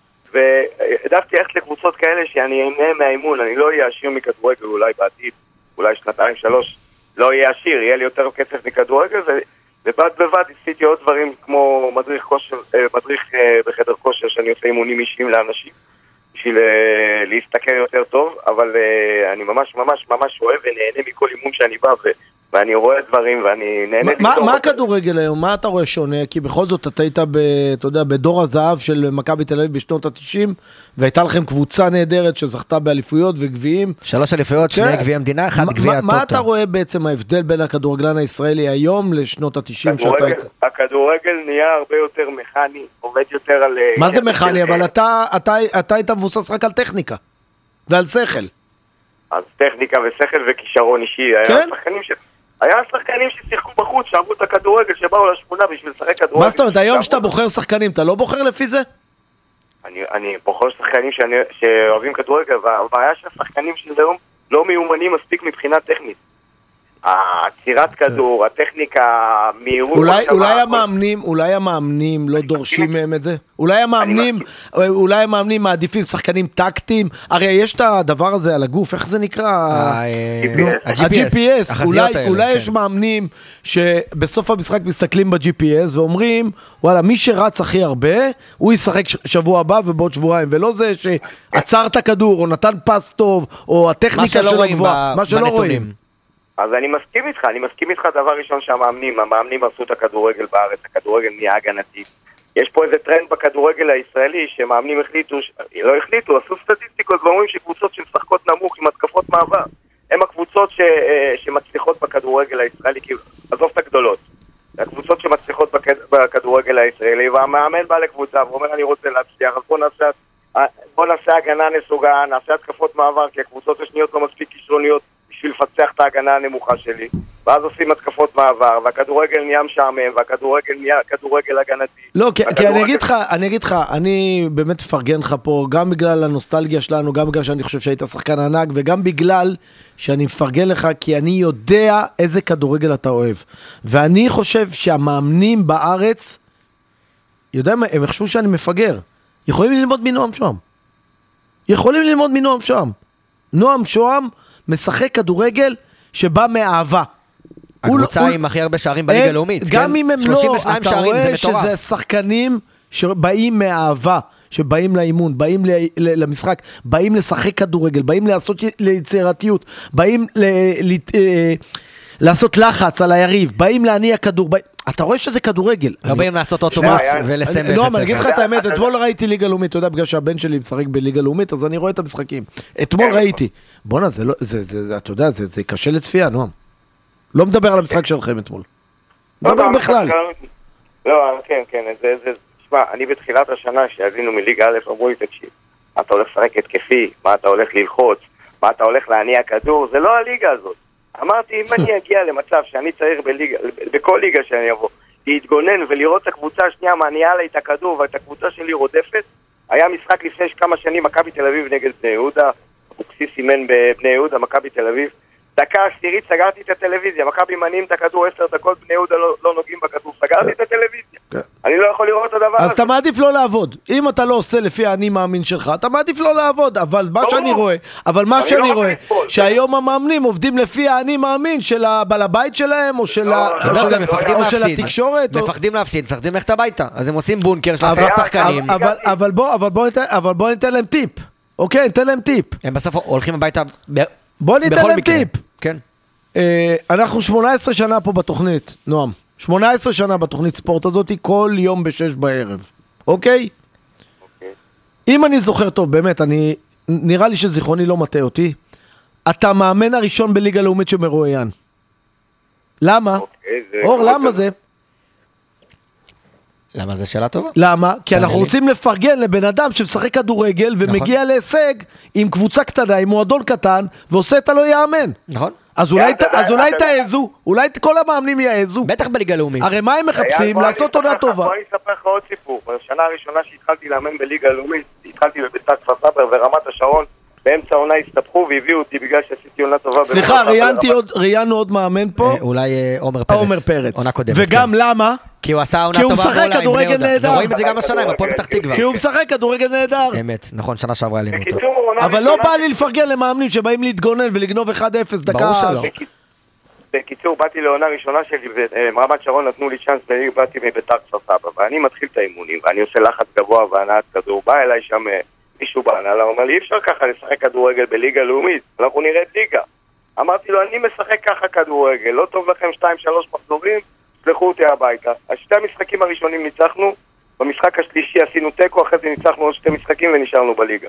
והעדפתי ללכת לקבוצות כאלה שאני אהנה מהאימון, אני לא אהיה עשיר מכדורגל אולי בעתיד, אולי שנתיים, שלוש, לא אהיה עשיר, יהיה לי יותר כסף מכדורגל, ו... ובד בבד עשיתי עוד דברים כמו מדריך כושר, מדריך בחדר כושר שאני עושה אימונים אישיים לאנשים בשביל להסתכל יותר טוב, אבל אני ממש ממש ממש אוהב ונהנה מכל אימון שאני בא ואני רואה דברים ואני נהנה. מה הכדורגל היום? מה אתה רואה שונה? כי בכל זאת אתה היית בדור הזהב של מכבי תל אביב בשנות ה-תשעים, והייתה לכם קבוצה נהדרת שזכתה באליפויות וגביעים. שלוש אליפויות, שני גביעי המדינה, אחד גביע הטוטו. מה אתה רואה בעצם ההבדל בין הכדורגלן הישראלי היום לשנות ה-תשעים שאתה היית? הכדורגל נהיה הרבה יותר מכני, עובד יותר על... מה זה מכני? אבל אתה היית מבוסס רק על טכניקה ועל שכל. אז טכניקה ושכל וכישרון אישי. כן? היה שחקנים ששיחקו בחוץ, שאהבו את הכדורגל, שבאו לשכונה בשביל לשחק כדורגל. מה זאת אומרת, היום שאתה בוחר שחקנים, אתה לא בוחר לפי זה? אני, אני בוחר שחקנים שאני, שאוהבים כדורגל, והבעיה שהשחקנים של היום לא מיומנים מספיק מבחינה טכנית. הצירת כדור, הטכניקה, מהירות... אולי, אולי המאמנים, אולי המאמנים לא דורשים מהם את זה? אולי המאמנים, אולי המאמנים מעדיפים שחקנים טקטיים? הרי יש את הדבר הזה על הגוף, איך זה נקרא? ה-ג'י פי אס. אולי יש מאמנים שבסוף המשחק מסתכלים ב-ג'י פי אס ואומרים, וואלה, מי שרץ הכי הרבה, הוא ישחק שבוע הבא ובעוד שבועיים, ולא זה שעצר את הכדור, או נתן פס טוב, או הטכניקה שלו גבוהה, מה שלא רואים. אז אני מסכים איתך, אני מסכים איתך דבר ראשון שהמאמנים, המאמנים עשו את הכדורגל בארץ, הכדורגל נהיה הגנתי. יש פה איזה טרנד בכדורגל הישראלי שמאמנים החליטו, לא החליטו, עשו סטטיסטיקות ואומרים שקבוצות שמשחקות נמוך עם התקפות מעבר, הן הקבוצות ש, שמצליחות בכדורגל הישראלי, כי עזוב את הגדולות. הקבוצות שמצליחות בכדורגל הישראלי, והמאמן בא לקבוצה ואומר אני רוצה להצליח, אז בוא נעשה, בוא נעשה הגנה נסוגה, נעשה התקפות מעבר, כי הקבוצות השניות לא מספיק כישרוניות, בשביל לפצח את ההגנה הנמוכה שלי, ואז עושים התקפות מעבר, והכדורגל נהיה משעמם, והכדורגל נהיה כדורגל הגנתי. לא, כי, כי אני אגיד לך, אני אגיד לך, אני באמת מפרגן לך פה, גם בגלל הנוסטלגיה שלנו, גם בגלל שאני חושב שהיית שחקן ענק, וגם בגלל שאני מפרגן לך, כי אני יודע איזה כדורגל אתה אוהב. ואני חושב שהמאמנים בארץ, יודע מה, הם חשבו שאני מפגר, יכולים ללמוד מנועם שוהם. יכולים ללמוד מנועם שוהם. נועם שוהם, משחק כדורגל שבא מאהבה. הקבוצה עם הכי הרבה שערים בליגה הלאומית. גם אם הם לא, אתה רואה שזה שחקנים שבאים מאהבה, שבאים לאימון, באים למשחק, באים לשחק כדורגל, באים לעשות ליצירתיות, באים לעשות לחץ על היריב, באים להניע כדור, אתה רואה שזה כדורגל. לא באים לעשות אוטומט ולסיים באפס אפס. לא, אני אגיד לך את האמת, אתמול ראיתי ליגה לאומית, אתה יודע, בגלל שהבן שלי משחק בליגה לאומית, אז אני רואה את המשחקים. אתמול ראיתי. בוא'נה, זה לא, זה, אתה יודע, זה קשה לצפייה, נועם. לא מדבר על המשחק שלכם אתמול. מדבר בכלל. לא, כן, כן, זה, זה, תשמע, אני בתחילת השנה, שעזינו מליגה א', אמרו לי, תקשיב, מה אתה הולך לשחק התקפי, מה אתה הולך ללחוץ, מה אתה הולך להניע כדור, זה לא הליגה הזאת. אמרתי, אם אני אגיע למצב שאני צריך בליגה, בכל ליגה שאני אבוא, להתגונן ולראות את הקבוצה השנייה מניעה לה את הכדור ואת הקבוצה שלי רודפת, היה משחק לפני כמה שנים, מכבי תל אביב נגד בני יהודה, אבוקסיס אימן בבני יהודה, מכבי תל אביב, דקה עשירית סגרתי את הטלוויזיה, מכבי מניעים את הכדור עשר דקות, בני יהודה לא, לא נוגעים בכדור, סגרתי את הטלוויזיה. אני לא יכול לראות את הדבר אז אתה מעדיף לא לעבוד. אם אתה לא עושה לפי האני מאמין שלך, אתה מעדיף לא לעבוד. אבל מה שאני רואה, אבל מה שאני רואה, שהיום המאמנים עובדים לפי האני מאמין של הבעל הבית שלהם, או של התקשורת. מפחדים להפסיד, מפחדים ללכת הביתה. אז הם עושים בונקר של עשרה שחקנים. אבל בוא ניתן להם טיפ. אוקיי, ניתן להם טיפ. הם בסוף הולכים הביתה בכל מקרה. בוא ניתן להם טיפ. כן. אנחנו שמונה עשרה שנה פה בתוכנית, נועם. שמונה עשרה שנה בתוכנית ספורט הזאת, כל יום בשש בערב. אוקיי? אוקיי. אם אני זוכר טוב, באמת, אני, נראה לי שזיכרוני לא מטעה אותי, אתה מאמן הראשון בליגה לאומית שמרואיין. למה? אוקיי, אור, למה זה? למה זה שאלה טובה? למה? כי אנחנו רוצים לפרגן לבן אדם שמשחק כדורגל ומגיע להישג עם קבוצה קטנה, עם מועדון קטן, ועושה את הלא יאמן. נכון. אז אולי תעזו, אולי כל המאמנים יעזו. בטח בליגה לאומית. הרי מה הם מחפשים? לעשות עונה טובה. בוא אני אספר לך עוד סיפור. בשנה הראשונה שהתחלתי לאמן בליגה לאומית, התחלתי בבית"ר כפר סבא ורמת השרון, באמצע העונה הסתבכו והביאו אותי בגלל שעשיתי עונה טובה. סליחה, ראיינו עוד מאמן פה. אולי עומר פרץ. עומר פרץ. עונה קודמת. וגם למה? כי הוא עשה עונה טובה. כי הוא משחק כדורגל נהדר. ורואים את זה גם השנה, עם הפועל פתח תקווה. כי הוא משחק כדורגל נהדר. אמת, נכון, שנה שעברה עלינו אותו. אבל לא בא לי לפרגן למאמנים שבאים להתגונן ולגנוב אחד אפס דקה. ברור שלא. בקיצור, באתי לעונה ראשונה שלי, ברמת שרון נתנו לי צ'אנס, באתי מבית"ר כפר סבא, ואני מתחיל את האימונים, ואני עושה לחץ גבוה והנעת כדור, בא אליי שם מישהו בהנהלה, אומר לי, אי אפשר ככה לשחק כדורגל בליגה לאומית, אנחנו נראית ליגה. אמרתי לו, אני משחק ככה כדורגל, לא טוב לכם שתיים שלוש מחזורים, סלחו אותי הביתה. אז שתי המשחקים הראשונים ניצחנו, במשחק השלישי עשינו תיקו, אחרי זה ניצחנו עוד שתי משחקים ונשארנו בליגה.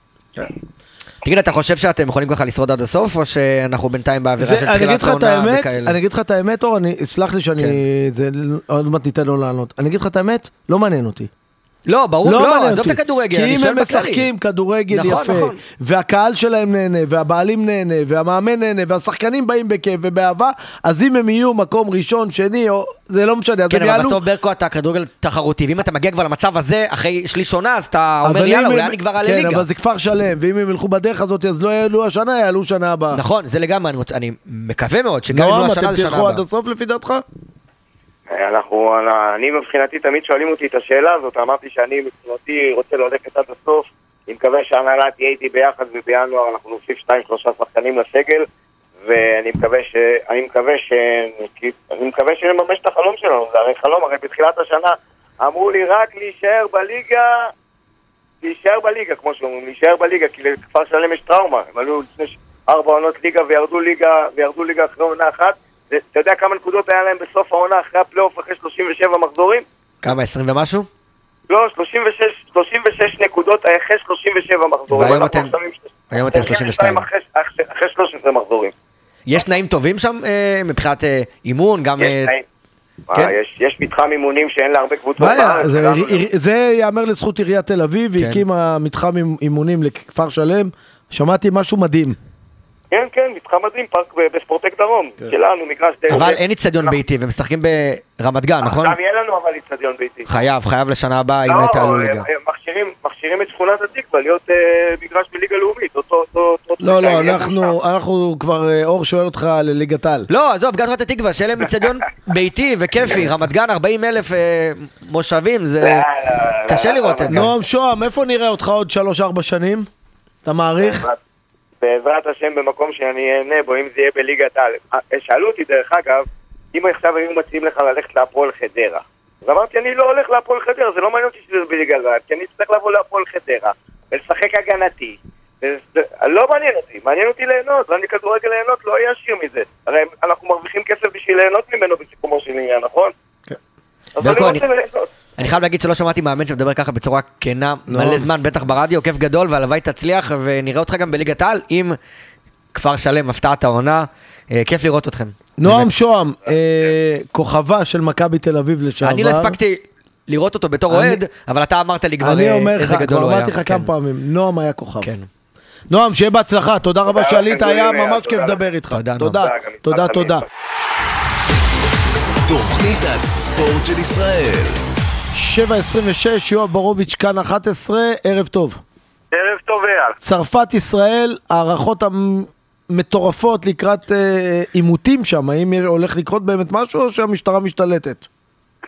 תגיד, אתה חושב שאתם יכולים ככה לשרוד עד הסוף, או שאנחנו בינתיים באווירה של תחילת העונה וכאלה? אני אגיד לך את האמת, אור, סלח לי שאני, עוד מעט ניתן לו לענות. אני אגיד לך את האמת, לא מעניין אותי. לא, ברור, לא, עזוב את הכדורגל, כי אם הם משחקים כדורגל יפה, והקהל שלהם נהנה, והבעלים נהנה, והמאמן נהנה, והשחקנים באים בכיף ובאהבה, אז אם הם יהיו מקום ראשון, שני, זה לא משנה. כן, אבל בסוף ברקו אתה כדורגל תחרותי, ואם אתה מגיע כבר למצב הזה, אחרי שליש עונה, אז אתה אומר, יאללה, אולי אני כבר על הליגה. כן, אבל זה כפר שלם, ואם הם ילכו בדרך הזאת, אז לא יעלו השנה, יעלו שנה הבאה. נכון, זה לגמרי, אני מקווה מאוד שגם יעלו השנה, זה שנה הבאה. עד הסוף לפי דעתך? אנחנו, אני מבחינתי תמיד שואלים אותי את השאלה הזאת, אמרתי שאני מבחינתי רוצה ללכת עד הסוף, אני מקווה שהנהלה תהיה איתי ביחד ובינואר אנחנו נוסיף שתיים שלושה שחקנים לסגל, ואני מקווה ש... אני מקווה ש... אני מקווה שנממש את החלום שלנו, זה הרי חלום, הרי בתחילת השנה אמרו לי רק להישאר בליגה, להישאר בליגה, כמו שאומרים, להישאר בליגה, כי לכפר שלם יש טראומה, הם עלו לפני ארבע עונות ליגה וירדו ליגה, וירדו ליגה אחרי עונה אחת, אתה יודע כמה נקודות היה להם בסוף העונה אחרי הפלייאוף אחרי שלושים ושבע מחזורים? כמה, עשרים ומשהו? לא, שלושים ושש נקודות אחרי שלושים ושבע מחזורים. והיום אתם שלושים ושתיים. אחרי שלוש עשרה מחזורים. יש תנאים טובים שם מבחינת אימון? גם... יש מתחם אימונים שאין לה הרבה קבוצות. זה יאמר לזכות עיריית תל אביב, והקימה מתחם אימונים לכפר שלם. שמעתי משהו מדהים. כן, כן, מתחם מדהים, פארק בספורטק דרום, שלנו, מגרש די... אבל אין איצטדיון ביתי, ומשחקים ברמת גן, נכון? עכשיו יהיה לנו אבל איצטדיון ביתי. חייב, חייב לשנה הבאה, אם תעלו ליגה. מכשירים את שכונת התקווה, להיות מגרש בליגה לאומית, לא, לא, אנחנו כבר, אור שואל אותך לליגת העל. לא, עזוב, גם שכונת התקווה, שיהיה להם איצטדיון ביתי וכיפי, רמת גן, ארבעים אלף מושבים, זה קשה לראות את זה. נועם שוהם, איפה נראה אותך עוד שלוש ארבע שנים? אתה מעריך? בעזרת השם במקום שאני אהנה בו, אם זה יהיה בליגת העל. שאלו אותי דרך אגב, אם עכשיו היו מציעים לך ללכת להפועל חדרה. אז אמרתי, אני לא הולך להפועל חדרה, זה לא מעניין אותי שזה בליגת העל, כי אני צריך לבוא להפועל חדרה, ולשחק הגנתי. לא מעניין אותי, מעניין אותי ליהנות, ואני כדורגל ליהנות, לא יהיה עשיר מזה. הרי אנחנו מרוויחים כסף בשביל ליהנות ממנו בסיכומו של עניין, נכון? כן. אז אני רוצה ליהנות. אני חייב להגיד שלא שמעתי מאמן שמדבר ככה בצורה כנה מלא זמן, בטח ברדיו, כיף גדול, והלוואי תצליח, ונראה אותך גם בליגת העל, עם כפר שלם, הפתעת העונה, כיף לראות אתכם. נועם שוהם, כוכבה של מכבי תל אביב לשעבר. אני לא הספקתי לראות אותו בתור אוהד, אבל אתה אמרת לי כבר איזה גדול הוא היה. כבר אמרתי לך כמה פעמים, נועם היה כוכב. נועם, שיהיה בהצלחה, תודה רבה שעלית, היה ממש כיף לדבר איתך. תודה, תודה, תודה. תוכנית הספורט של ישראל. שבע עשרים ושש, יואב ברוביץ' כאן אחת עשרה, ערב טוב. ערב טוב, אייל. צרפת ישראל, הערכות המטורפות לקראת עימותים שם, האם הולך לקרות באמת משהו או שהמשטרה משתלטת?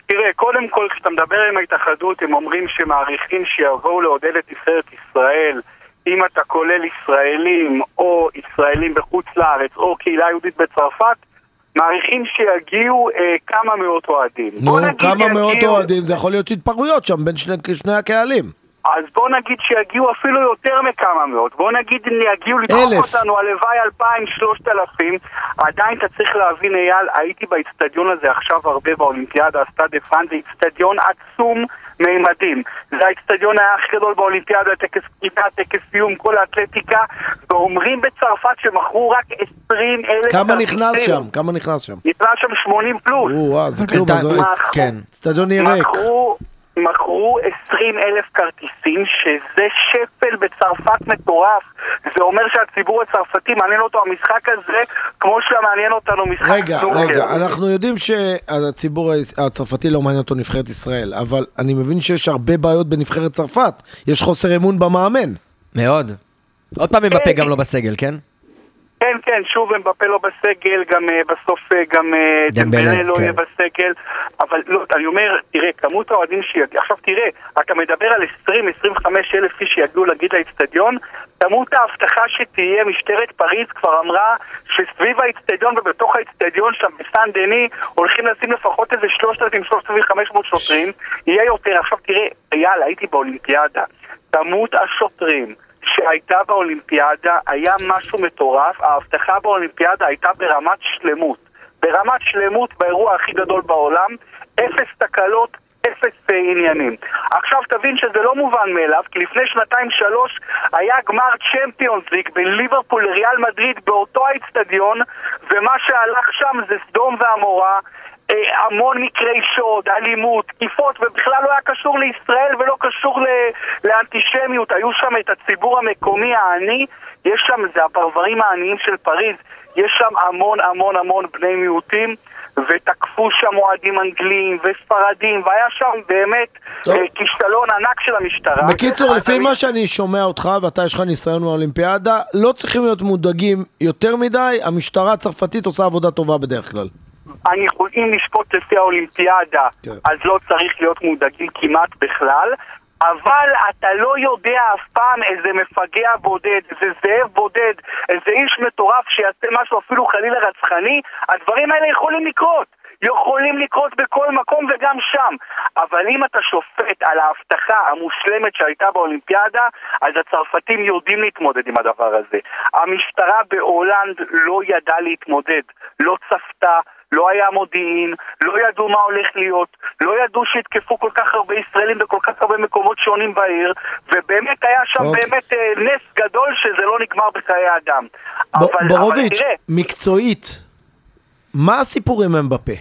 תראה, קודם כל, כשאתה מדבר עם ההתאחדות, הם אומרים שמעריכים שיבואו לעודד את נבחרת ישראל, אם אתה כולל ישראלים או ישראלים בחוץ לארץ או קהילה יהודית בצרפת, מעריכים שיגיעו אה, כמה מאות אוהדים. נו, כמה מאות אוהדים, זה יכול להיות התפרעויות שם בין שני, שני הקהלים. אז בוא נגיד שיגיעו אפילו יותר מכמה מאות. בוא נגיד יגיעו לדחוק אותנו הלוואי אלפיים, שלושת אלפים. עדיין אתה צריך להבין, אייל, הייתי באצטדיון הזה עכשיו הרבה באולימפיאדה, הסטאד דה פרנס, זה אצטדיון עצום מימדים. זה האצטדיון היה הכי גדול באולימפיאדה, טקס פתיחה, טקס סיום, כל האתלטיקה, ואומרים בצרפת שמכרו רק עשרים אלף... כמה נכנס שם? כמה נכנס שם? נכנס שם שמונים פלוס. וואו, זה כלום, כן. אצטדיון ירק. מכרו... מכרו עשרים אלף כרטיסים, שזה שפל בצרפת מטורף. זה אומר שהציבור הצרפתי מעניין אותו המשחק הזה כמו שמעניין אותנו משחק. רגע, רגע, אנחנו יודעים שהציבור הצרפתי לא מעניין אותו נבחרת ישראל, אבל אני מבין שיש הרבה בעיות בנבחרת צרפת. יש חוסר אמון במאמן. מאוד. עוד פעם מבפה גם לא בסגל, כן? כן, כן, שוב אמבפה לא בסגל, גם uh, בסוף uh, גם uh, דמבלה לא יהיה בסגל, אבל לא, אני אומר, תראה, כמות האוהדים שיגיע, עכשיו תראה, אתה מדבר על עשרים עד עשרים וחמש אלף איש שיגיעו להגיד לאצטדיון, כמות ההבטחה שתהיה משטרת פריז כבר אמרה שסביב האצטדיון ובתוך האצטדיון שם בסן דני הולכים לשים לפחות איזה שלושת אלפים וחמש מאות שוטרים, יהיה יותר. עכשיו תראה, יאללה, הייתי באולימפיאדה, כמות השוטרים שהייתה באולימפיאדה היה משהו מטורף. ההבטחה באולימפיאדה הייתה ברמת שלמות, ברמת שלמות באירוע הכי גדול בעולם, אפס תקלות, אפס uh, עניינים. עכשיו תבין שזה לא מובן מאליו, כי לפני שנתיים שלוש היה גמר צ'מפיונס ליג בין ליברפול לריאל מדריד באותו האצטדיון, ומה שהלך שם זה סדום ועמורה, המון מקרי שוד, אלימות, תקיפות, ובכלל לא היה קשור לישראל ולא קשור לאנטישמיות. היו שם את הציבור המקומי העני, יש שם, זה הפרברים העניים של פריז, יש שם המון המון המון בני מיעוטים, ותקפו שם מועדים אנגלים וספרדים, והיה שם באמת כישלון ענק של המשטרה. בקיצור, לפי מה שאני שומע אותך, ואתה יש לך ניסיון מהאולימפיאדה, לא צריכים להיות מודאגים יותר מדי, המשטרה הצרפתית עושה עבודה טובה בדרך כלל. אני יכולים לשפוט לפי האולימפיאדה, כן. אז לא צריך להיות מודאגים כמעט בכלל, אבל אתה לא יודע אף פעם איזה מפגע בודד, איזה זאב בודד, איזה איש מטורף שיעשה משהו אפילו חלילה רצחני, הדברים האלה יכולים לקרות. יכולים לקרות בכל מקום וגם שם. אבל אם אתה שופט על ההבטחה המושלמת שהייתה באולימפיאדה, אז הצרפתים יודעים להתמודד עם הדבר הזה. המשטרה בהולנד לא ידעה להתמודד, לא צפתה, לא היה מודיעין, לא ידעו מה הולך להיות, לא ידעו שהתקפו כל כך הרבה ישראלים בכל כך הרבה מקומות שונים בעיר, ובאמת היה שם okay. באמת אה, נס גדול שזה לא נגמר בחיי אדם. ב- אבל, ברוביץ', אבל מקצועית, מה הסיפורים הם בפה?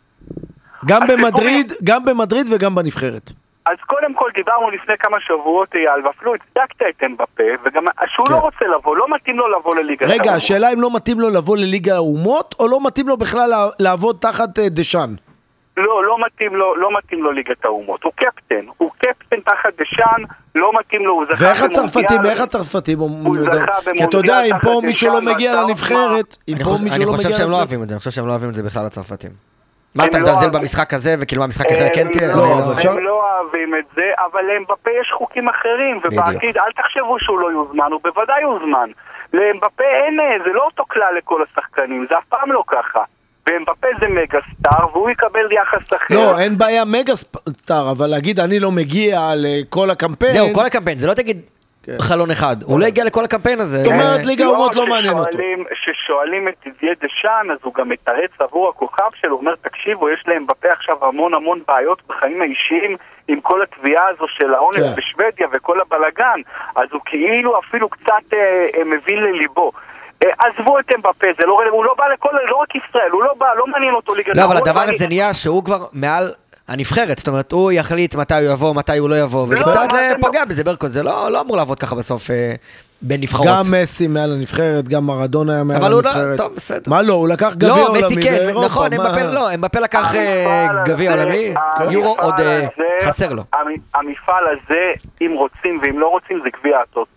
גם הסיפורים... במדריד, גם במדריד וגם בנבחרת. אז קודם כל דיברנו לפני כמה שבועות, אייל, ואפילו הצדקת את אמבפה, וגם שהוא כן. לא רוצה לבוא, לא מתאים לו לבוא לליגה האומות. רגע, השאלה אם לא מתאים לו לבוא לליגה האומות, או לא מתאים לו בכלל לעבוד תחת דשן? לא, לא מתאים לו, לא מתאים לו ליגת האומות. הוא קפטן, הוא קפטן תחת דשן, לא מתאים לו, הוא זכה ואיך הצרפתים, איך הצרפתים? הוא זכה במונדיאל. כי אתה יודע, אם פה מישהו לא מגיע לנבחרת, אם פה מישהו לא מגיע... אני חושב שהם לא אוהבים את זה, אני חושב שהם לא אוהבים את זה בכלל הצרפתים. מה אתה מזלזל במשחק הזה, וכאילו במשחק אחר כן תהיה? הם לא אוהבים את זה, אבל לאמבפה יש חוקים אחרים, ובעתיד אל תחשבו שהוא לא יוזמן, הוא בוודאי יוזמן. לאמבפה אין, זה לא אותו כלל לכל השחקנים, זה אף פעם לא ככה. ואמבפה זה מגה סטאר, והוא יקבל יחס אחר. לא, אין בעיה מגה סטאר, אבל להגיד אני לא מגיע לכל הקמפיין... זהו, כל הקמפיין, זה לא תגיד... חלון אחד, הוא לא הגיע לכל הקמפיין הזה. זאת אומרת, ליגה האומות לא מעניין אותו. ששואלים את דידייה דשאן, אז הוא גם מתרץ עבור הכוכב שלו, הוא אומר, תקשיבו, יש להם בפה עכשיו המון המון בעיות בחיים האישיים, עם כל התביעה הזו של העונש בשוודיה וכל הבלגן, אז הוא כאילו אפילו קצת מבין לליבו. עזבו את אמבפה, זה לא, הוא לא בא לכל, לא רק ישראל, הוא לא בא, לא מעניין אותו ליגה. לא, אבל הדבר הזה נהיה שהוא כבר מעל... הנבחרת, זאת אומרת, הוא יחליט מתי הוא יבוא, מתי הוא לא יבוא, וקצת פגע בזה ברקו, זה לא אמור לעבוד ככה בסוף בין נבחרות. גם מסי מעל הנבחרת, גם מרדונה היה מעל הנבחרת. אבל הוא לא, טוב, בסדר. מה לא, הוא לקח גביע עולמי באירופה. לא, מסי כן, נכון, לא, אמבפה לקח גביע עולמי, יורו עוד חסר לו. המפעל הזה, אם רוצים ואם לא רוצים, זה גביע הטוטו.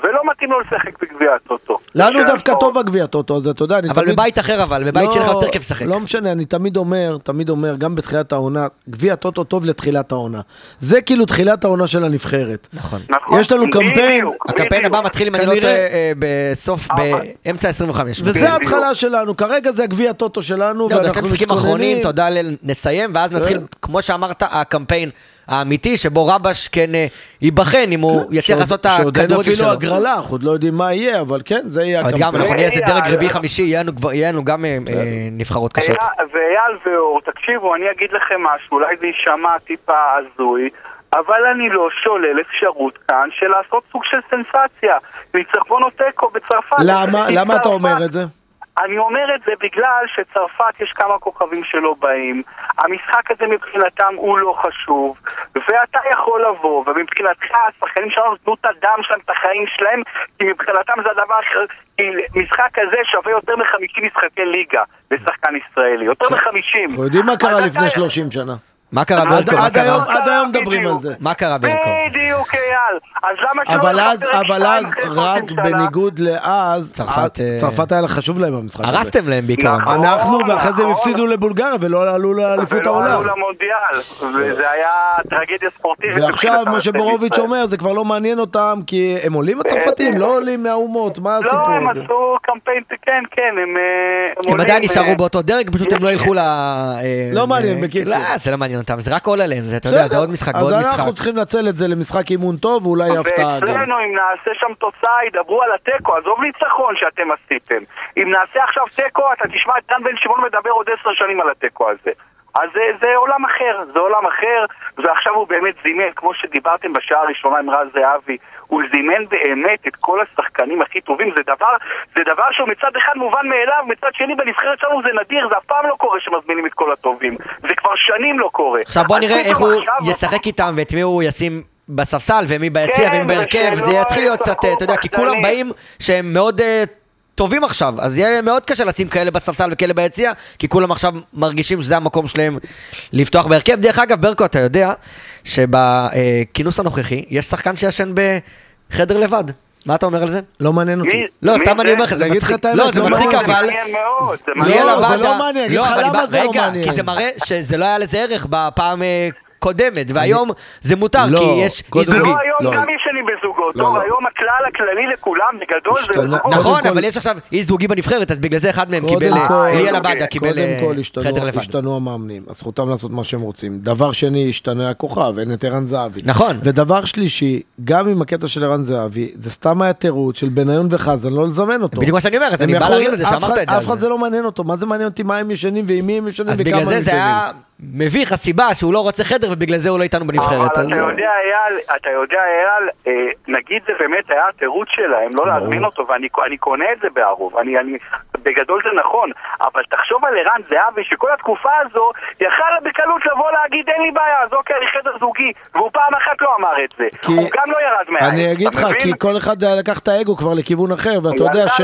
ולא מתאים לו לשחק בגביע הטוטו. לנו דווקא טוב הגביע הטוטו הזה, אתה יודע, אני אבל תמיד... בבית אחר אבל, בבית שלך יותר כיף לשחק. לא משנה, אני תמיד אומר, תמיד אומר, גם בתחילת העונה, גביע הטוטו טוב לתחילת העונה. זה כאילו תחילת העונה של הנבחרת. נכון. יש לנו קמפיין... הקמפיין הבא מתחיל, אם אני לא טועה, בסוף, באמצע עשרים וחמש. וזה ההתחלה שלנו, כרגע זה הגביע הטוטו שלנו, ואנחנו מתכוננים, תודה, נסיים, ואז נתחיל, כמו שאמרת, הקמפיין האמיתי, שבו רבש כן ייבחן, אם הוא יצליח לעשות את הכדורגל שלו. שעוד אין אפילו הגרלה, אנחנו עוד לא יודעים מה יהיה, אבל כן, זה יהיה הקמפיין. גם, אנחנו נהיה איזה דרג רביעי חמישי, יהיה לנו גם נבחרות קשות. ואייל ואור, תקשיבו, אני אגיד לכם משהו, אולי זה יישמע טיפה הזוי, אבל אני לא שולל אפשרות כאן של לעשות סוג של סנסציה. ניצחון או תיקו בצרפת. למה? למה אתה אומר את זה? אני אומר את זה בגלל שצרפת יש כמה כוכבים שלא באים, המשחק הזה מבחינתם הוא לא חשוב, ואתה יכול לבוא, ומבחינתך השחקנים שלנו נתנו את הדם שלהם, את החיים שלהם, כי מבחינתם זה הדבר אחר, כי משחק כזה שווה יותר מחמישים משחקי ליגה לשחקן ישראלי, יותר מחמישים. אנחנו יודעים מה קרה לפני שלושים שנה. מה קרה ברקו? עד היום מדברים על זה. מה קרה ברקו? בדיוק, אייל. אז למה שלא... אבל אז, אבל אז, רק בניגוד לאז, צרפת היה חשוב להם במשחק הזה. הרסתם להם בעיקר. אנחנו, ואחרי זה הם הפסידו לבולגריה, ולא עלו לאליפות העולם. ולא עלו למונדיאל, וזה היה טרגדיה ספורטיבית. ועכשיו, מה שבורוביץ' אומר, זה כבר לא מעניין אותם, כי הם עולים הצרפתים, לא עולים מהאומות, מה הסיפור הזה? לא, הם עשו קמפיין, כן, כן, הם... הם עדיין נשארו באותו דרג, פשוט הם לא ילכו ל... לא מעניין, בקיצור. לא, זה לא מעניין אותם, זה רק עול עליהם, זה, אתה יודע, זה עוד משחק, עוד משחק. אז אנחנו צריכים לנצל את זה למשחק אימון טוב, ואולי הפתעה גם. ואצלנו, אם נעשה שם תוצאה, ידברו על הטקו, עזוב ניצחון שאתם עשיתם. אם נעשה עכשיו טקו, אתה תשמע את דן בן שמעון מדבר עוד עשר שנים על הטקו הזה. אז זה, זה עולם אחר, זה עולם אחר, ועכשיו הוא באמת זימן, כמו שדיברתם בשעה הראשונה עם רז זהבי, הוא זימן באמת את כל השחקנים הכי טובים, זה דבר, זה דבר שהוא מצד אחד מובן מאליו, מצד שני בנבחרת שלנו זה נדיר, זה אף פעם לא קורה שמזמינים את כל הטובים, זה כבר שנים לא קורה. עכשיו בוא נראה איך הוא ישחק איתם ואת מי הוא ישים בספסל ומי ביציע ומי בהרכב, זה יתחיל להיות קצת, אתה יודע, כי כולם באים שהם מאוד... טובים עכשיו, אז יהיה מאוד קשה לשים כאלה בספסל וכאלה ביציע, כי כולם עכשיו מרגישים שזה המקום שלהם לפתוח בהרכב. דרך אגב, ברקו, אתה יודע שבכינוס הנוכחי יש שחקן שישן בחדר לבד. מה אתה אומר על זה? לא מעניין אותי. לא, סתם אני אומר לך, זה מצחיק. לא, זה מצחיק, אבל... לא, זה לא מעניין, אגיד לך למה זה לא מעניין. כי זה מראה שזה לא היה לזה ערך בפעם... קודמת, והיום זה מותר, כי יש אי זוגי. לא, היום גם ישנים בזוגות, טוב, היום הכלל הכללי לכולם, בגדול זה זוגות. נכון, אבל יש עכשיו אי זוגי בנבחרת, אז בגלל זה אחד מהם קיבל, ליאל עבדה קיבל חדר לבד. השתנו המאמנים, אז זכותם לעשות מה שהם רוצים. דבר שני, השתנו הכוכב, אין את ערן זהבי. נכון. ודבר שלישי, גם עם הקטע של ערן זהבי, זה סתם היה תירוץ של בניון וחזן, לא לזמן אותו. בדיוק מה שאני אומר, אז אני בא להרים את זה, שאמרת את זה. אף אחד זה לא מעניין אותו, מה זה מעניין אותי, מה הם ישנים ועם מי הם ישנים אז בגלל זה זה היה מביך הסיבה שהוא לא רוצה חדר ובגלל זה הוא לא איתנו בנבחרת. אבל אתה יודע, אייל, אתה יודע, אייל, נגיד זה באמת היה התירוץ שלהם, לא להזמין אותו, ואני קונה את זה בערוב, בגדול זה נכון, אבל תחשוב על ערן זהבי שכל התקופה הזו יכל בקלות לבוא להגיד אין לי בעיה, אז אוקיי, אני חדר זוגי, והוא פעם אחת לא אמר את זה, הוא גם לא ירד מהעץ. אני אגיד לך, כי כל אחד לקח את האגו כבר לכיוון אחר, ואתה יודע ש...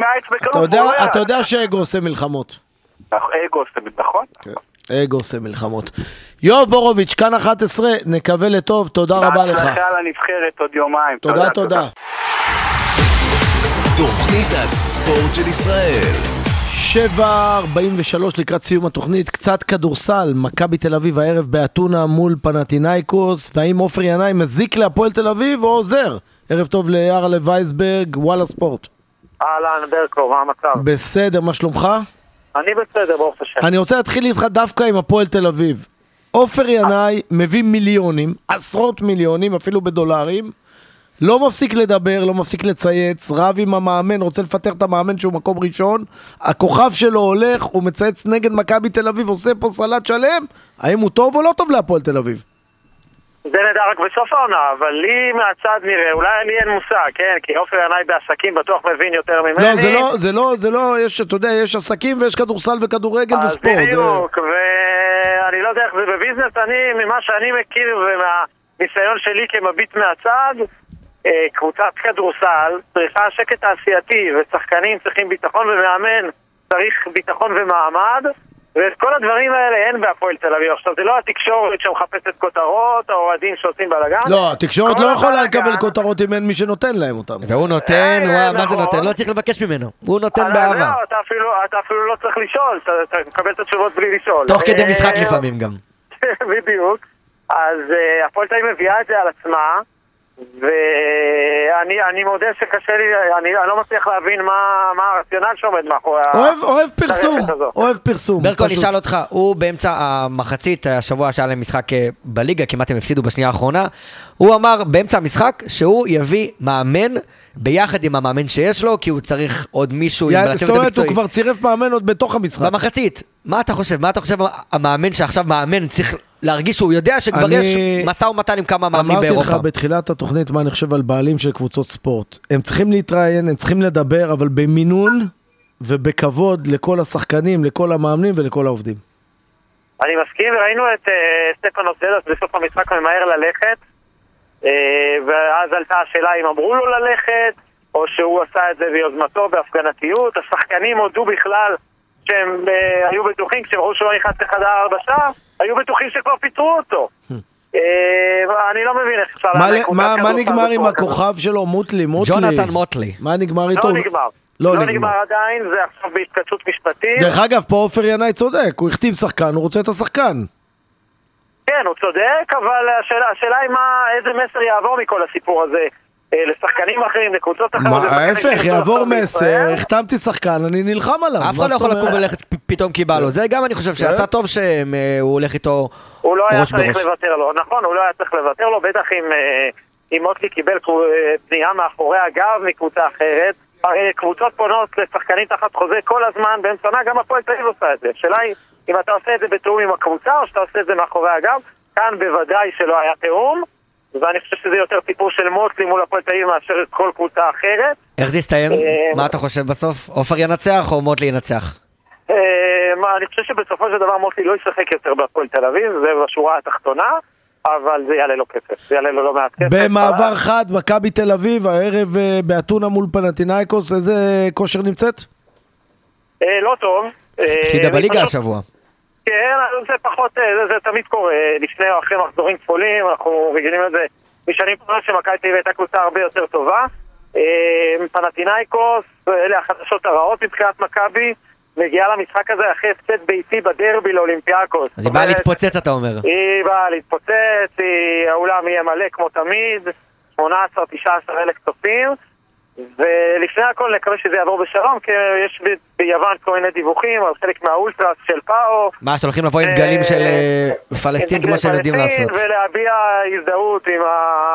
אתה יודע שאגו עושה מלחמות. אגו עושה, נכון? אגו עושה מלחמות. יואב בורוביץ', כאן אחת עשרה, נקווה לטוב, תודה רבה לך. בהצלחה לנבחרת עוד יומיים. תודה, תודה. תוכנית הספורט של ישראל. שבע ארבעים ושלוש לקראת סיום התוכנית, קצת כדורסל, מכבי תל אביב הערב באתונה מול פנתינייקוס, והאם עופר ינאי מזיק להפועל תל אביב או עוזר? ערב טוב ליארלה וייסברג, וואלה ספורט. אהלן ברקו, מה המצב? בסדר, מה שלומך? אני בסדר, ברוך השם. אני רוצה להתחיל איתך דווקא עם הפועל תל אביב. עופר ינאי מביא מיליונים, עשרות מיליונים, אפילו בדולרים, לא מפסיק לדבר, לא מפסיק לצייץ, רב עם המאמן, רוצה לפטר את המאמן שהוא מקום ראשון, הכוכב שלו הולך, הוא מצייץ נגד מכבי תל אביב, עושה פה סלט שלם, האם הוא טוב או לא טוב להפועל תל אביב? זה נדע רק בסוף העונה, אבל לי מהצד נראה, אולי אני אין מושג, כן? כי עופר ינאי בעסקים בטוח מבין יותר ממני. לא, זה לא, זה לא, זה לא, יש, אתה יודע, יש עסקים ויש כדורסל וכדורגל וספורט. אז בדיוק, ואני לא יודע איך זה בביזנס, אני, ממה שאני מכיר ומהניסיון שלי כמביט מהצד, קבוצת כדורסל צריכה שקט תעשייתי, ושחקנים צריכים ביטחון ומאמן צריך ביטחון ומעמד, ואת כל הדברים האלה אין בהפועל תל אביב. עכשיו, זה לא התקשורת שמחפשת כותרות, או אוהדים שעושים בלגן. לא, התקשורת לא יכולה לקבל כותרות אם אין מי שנותן להם אותם. והוא נותן, מה זה נותן? לא צריך לבקש ממנו. הוא נותן באהבה. אתה אפילו לא צריך לשאול, אתה מקבל את התשובות בלי לשאול. תוך כדי משחק לפעמים גם. בדיוק. אז הפועל תל אביב מביאה את זה על עצמה, ואני אני מודה שקשה לי, אני, אני לא מצליח להבין מה, מה הרציונל שעומד מאחורי אוהב, אוהב פרסום, אוהב פרסום. ברקו, אני שאל אותך, הוא באמצע המחצית, השבוע שהיה להם משחק בליגה, כמעט הם הפסידו בשנייה האחרונה, הוא אמר באמצע המשחק שהוא יביא מאמן ביחד עם המאמן שיש לו, כי הוא צריך עוד מישהו עם הצוות המקצועי. זאת אומרת, הוא כבר צירף מאמן עוד בתוך המשחק. במחצית. מה אתה חושב? מה אתה חושב המאמן שעכשיו מאמן צריך להרגיש שהוא יודע שכבר יש מסע ומתן עם כמה מאמנים באירופה? אמרתי לך בתחילת התוכנית מה אני חושב על בעלים של קבוצות ספורט. הם צריכים להתראיין, הם צריכים לדבר, אבל במינון ובכבוד לכל השחקנים, לכל המאמנים ולכל העובדים. אני מסכים, ראינו את סטפנוס דדס בסוף המשחק ממהר ללכת, ואז עלתה השאלה אם אמרו לו ללכת, או שהוא עשה את זה ביוזמתו, בהפגנתיות. השחקנים הודו בכלל שהם היו בטוחים, כשהם ראו שהוא לא נכנס לחדר הרבשה, היו בטוחים שכבר פיתרו אותו. אני לא מבין איך אפשר... מה נגמר עם הכוכב שלו, מוטלי? ג'ונתן מוטלי. מה נגמר איתו? לא נגמר. לא נגמר עדיין, זה עכשיו בהתקצות משפטית. דרך אגב, פה עופר ינאי צודק, הוא החתים שחקן, הוא רוצה את השחקן. כן, הוא צודק, אבל השאלה היא איזה מסר יעבור מכל הסיפור הזה לשחקנים אחרים, לקבוצות אחרות. ההפך, יעבור מסר, החתמתי שחקן, אני נלחם עליו. אף אחד לא יכול לקום וללכת פתאום כי בא לו. זה גם אני חושב שיצא טוב שהוא הולך איתו ראש בראש. הוא לא היה צריך לוותר לו, נכון, הוא לא היה צריך לוותר לו, בטח אם מוטלי קיבל פנייה מאחורי הגב מקבוצה אחרת. קבוצות פונות לשחקנים תחת חוזה כל הזמן, באמצע עונה גם הפועל תל אביב עושה את זה. השאלה היא אם אתה עושה את זה בתאום עם הקבוצה או שאתה עושה את זה מאחורי הגב. כאן בוודאי שלא היה תאום, ואני חושב שזה יותר סיפור של מוטלי מול הפועל תל אביב מאשר כל קבוצה אחרת. איך זה יסתיים? מה אתה חושב בסוף? עופר ינצח או מוטלי ינצח? אני חושב שבסופו של דבר מוטלי לא ישחק יותר בהפועל תל אביב, זה בשורה התחתונה, אבל זה יעלה לו כסף, זה יעלה לו לא מעט כסף. במעבר חד, מכבי תל אביב, הערב באתונה מול פנתינייקוס, איזה כושר נמצאת? לא טוב. הפסידה בליגה השבוע. כן, זה פחות, זה, זה תמיד קורה, לפני או אחרי מחזורים כפולים, אנחנו רגילים לזה משנים פעם שמכבי תל אביב הייתה קבוצה הרבה יותר טובה. פנתינייקוס, אלה החדשות הרעות מבחינת מכבי, מגיעה למשחק הזה אחרי הפסד ביתי בדרבי לאולימפיאקוס. אז היא באה להתפוצץ, אתה אומר. היא באה להתפוצץ, היא, האולם יהיה מלא כמו תמיד, שמונה עשרה תשע עשרה אלף צופים, ולפני הכל נקווה שזה יעבור בשלום, כי יש ביוון כל מיני דיווחים על חלק מהאולטרס של פאו. מה, שהולכים לבוא עם דגלים של פלסטין כמו שהם יודעים לעשות. ולהביע הזדהות עם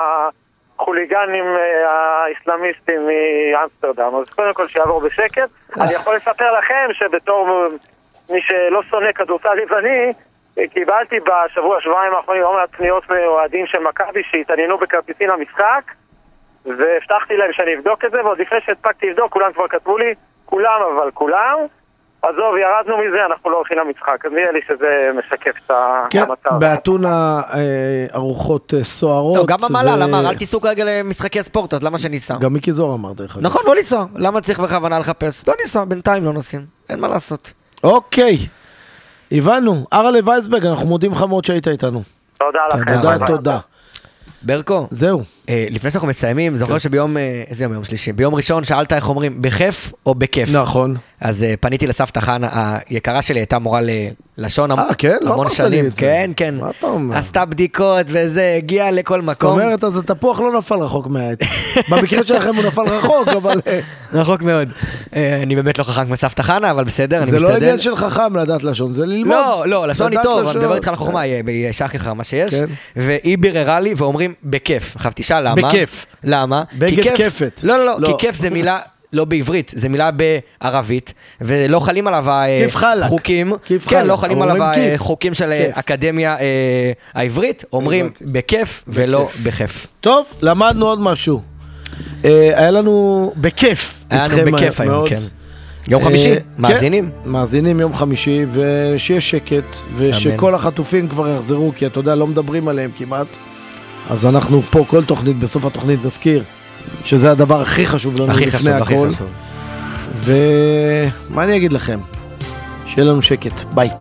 החוליגנים האסלאמיסטים מאמסטרדם. אז קודם כל שיעבור בשקט. אני יכול לספר לכם שבתור מי שלא שונא כדורסל יווני, קיבלתי בשבוע שבועיים האחרונים לא מעט פניות מאוהדים של מכבי שהתעניינו בכרטיסים למשחק, והבטחתי להם שאני אבדוק את זה, ועוד לפני שהספקתי לבדוק, כולם כבר כתבו לי, כולם אבל כולם, עזוב, ירדנו מזה, אנחנו לא הולכים למשחק, אז נראה לי שזה משקף את המצב. כן, באתונה ארוחות סוערות. גם המעלה, למה? אל תיסעו כרגע למשחקי הספורט, אז למה שניסע? גם מיקי זוהר אמר דרך אגב. נכון, לא ניסע, למה צריך בכוונה לחפש? לא ניסע, בינתיים לא נוסעים, אין מה לעשות. אוקיי, הבנו, ארלה וייסברג, אנחנו מודים לך מאוד שהיית איתנו. תודה לכם. תודה, תודה. ברקו, זהו. לפני שאנחנו מסיימים, זוכר שביום, איזה יום, יום שלישי, ביום ראשון שאלת איך אומרים, בכיף או בכיף? נכון. אז פניתי לסבתא חנה, היקרה שלי הייתה מורה ללשון המון לא שנים. את זה. כן, כן. מה אתה אומר? עשתה בדיקות וזה, הגיע לכל מקום. זאת אומרת, אז התפוח לא נפל רחוק מהעץ. במקרה שלכם הוא נפל רחוק, אבל... רחוק מאוד. אני באמת לא חכם כמו סבתא חנה, אבל בסדר, אני מסתדל. זה לא עניין של חכם לדעת לשון, זה ללמוד. לא, לא, לשון היא טוב, אני מדבר איתך על החוכמה, היא שח לך מה שיש. והיא ביררה לי ואומרים, בכיף. עכשיו תשאל למה? בכיף. למה? בגד כיפת. לא, לא, לא, כי כיף זה מילה לא בעברית, זה מילה בערבית, ולא חלים עליו חוקים, כן, לא חלים עליו חוקים של אקדמיה העברית, אומרים בכיף ולא בכיף. טוב, למדנו עוד משהו. היה לנו בכיף. היה לנו בכיף היום, כן. יום חמישי, מאזינים. מאזינים יום חמישי, ושיהיה שקט, ושכל החטופים כבר יחזרו, כי אתה יודע, לא מדברים עליהם כמעט. אז אנחנו פה, כל תוכנית, בסוף התוכנית נזכיר שזה הדבר הכי חשוב לנו לפני הכל. ומה אני אגיד לכם? שיהיה לנו שקט. ביי.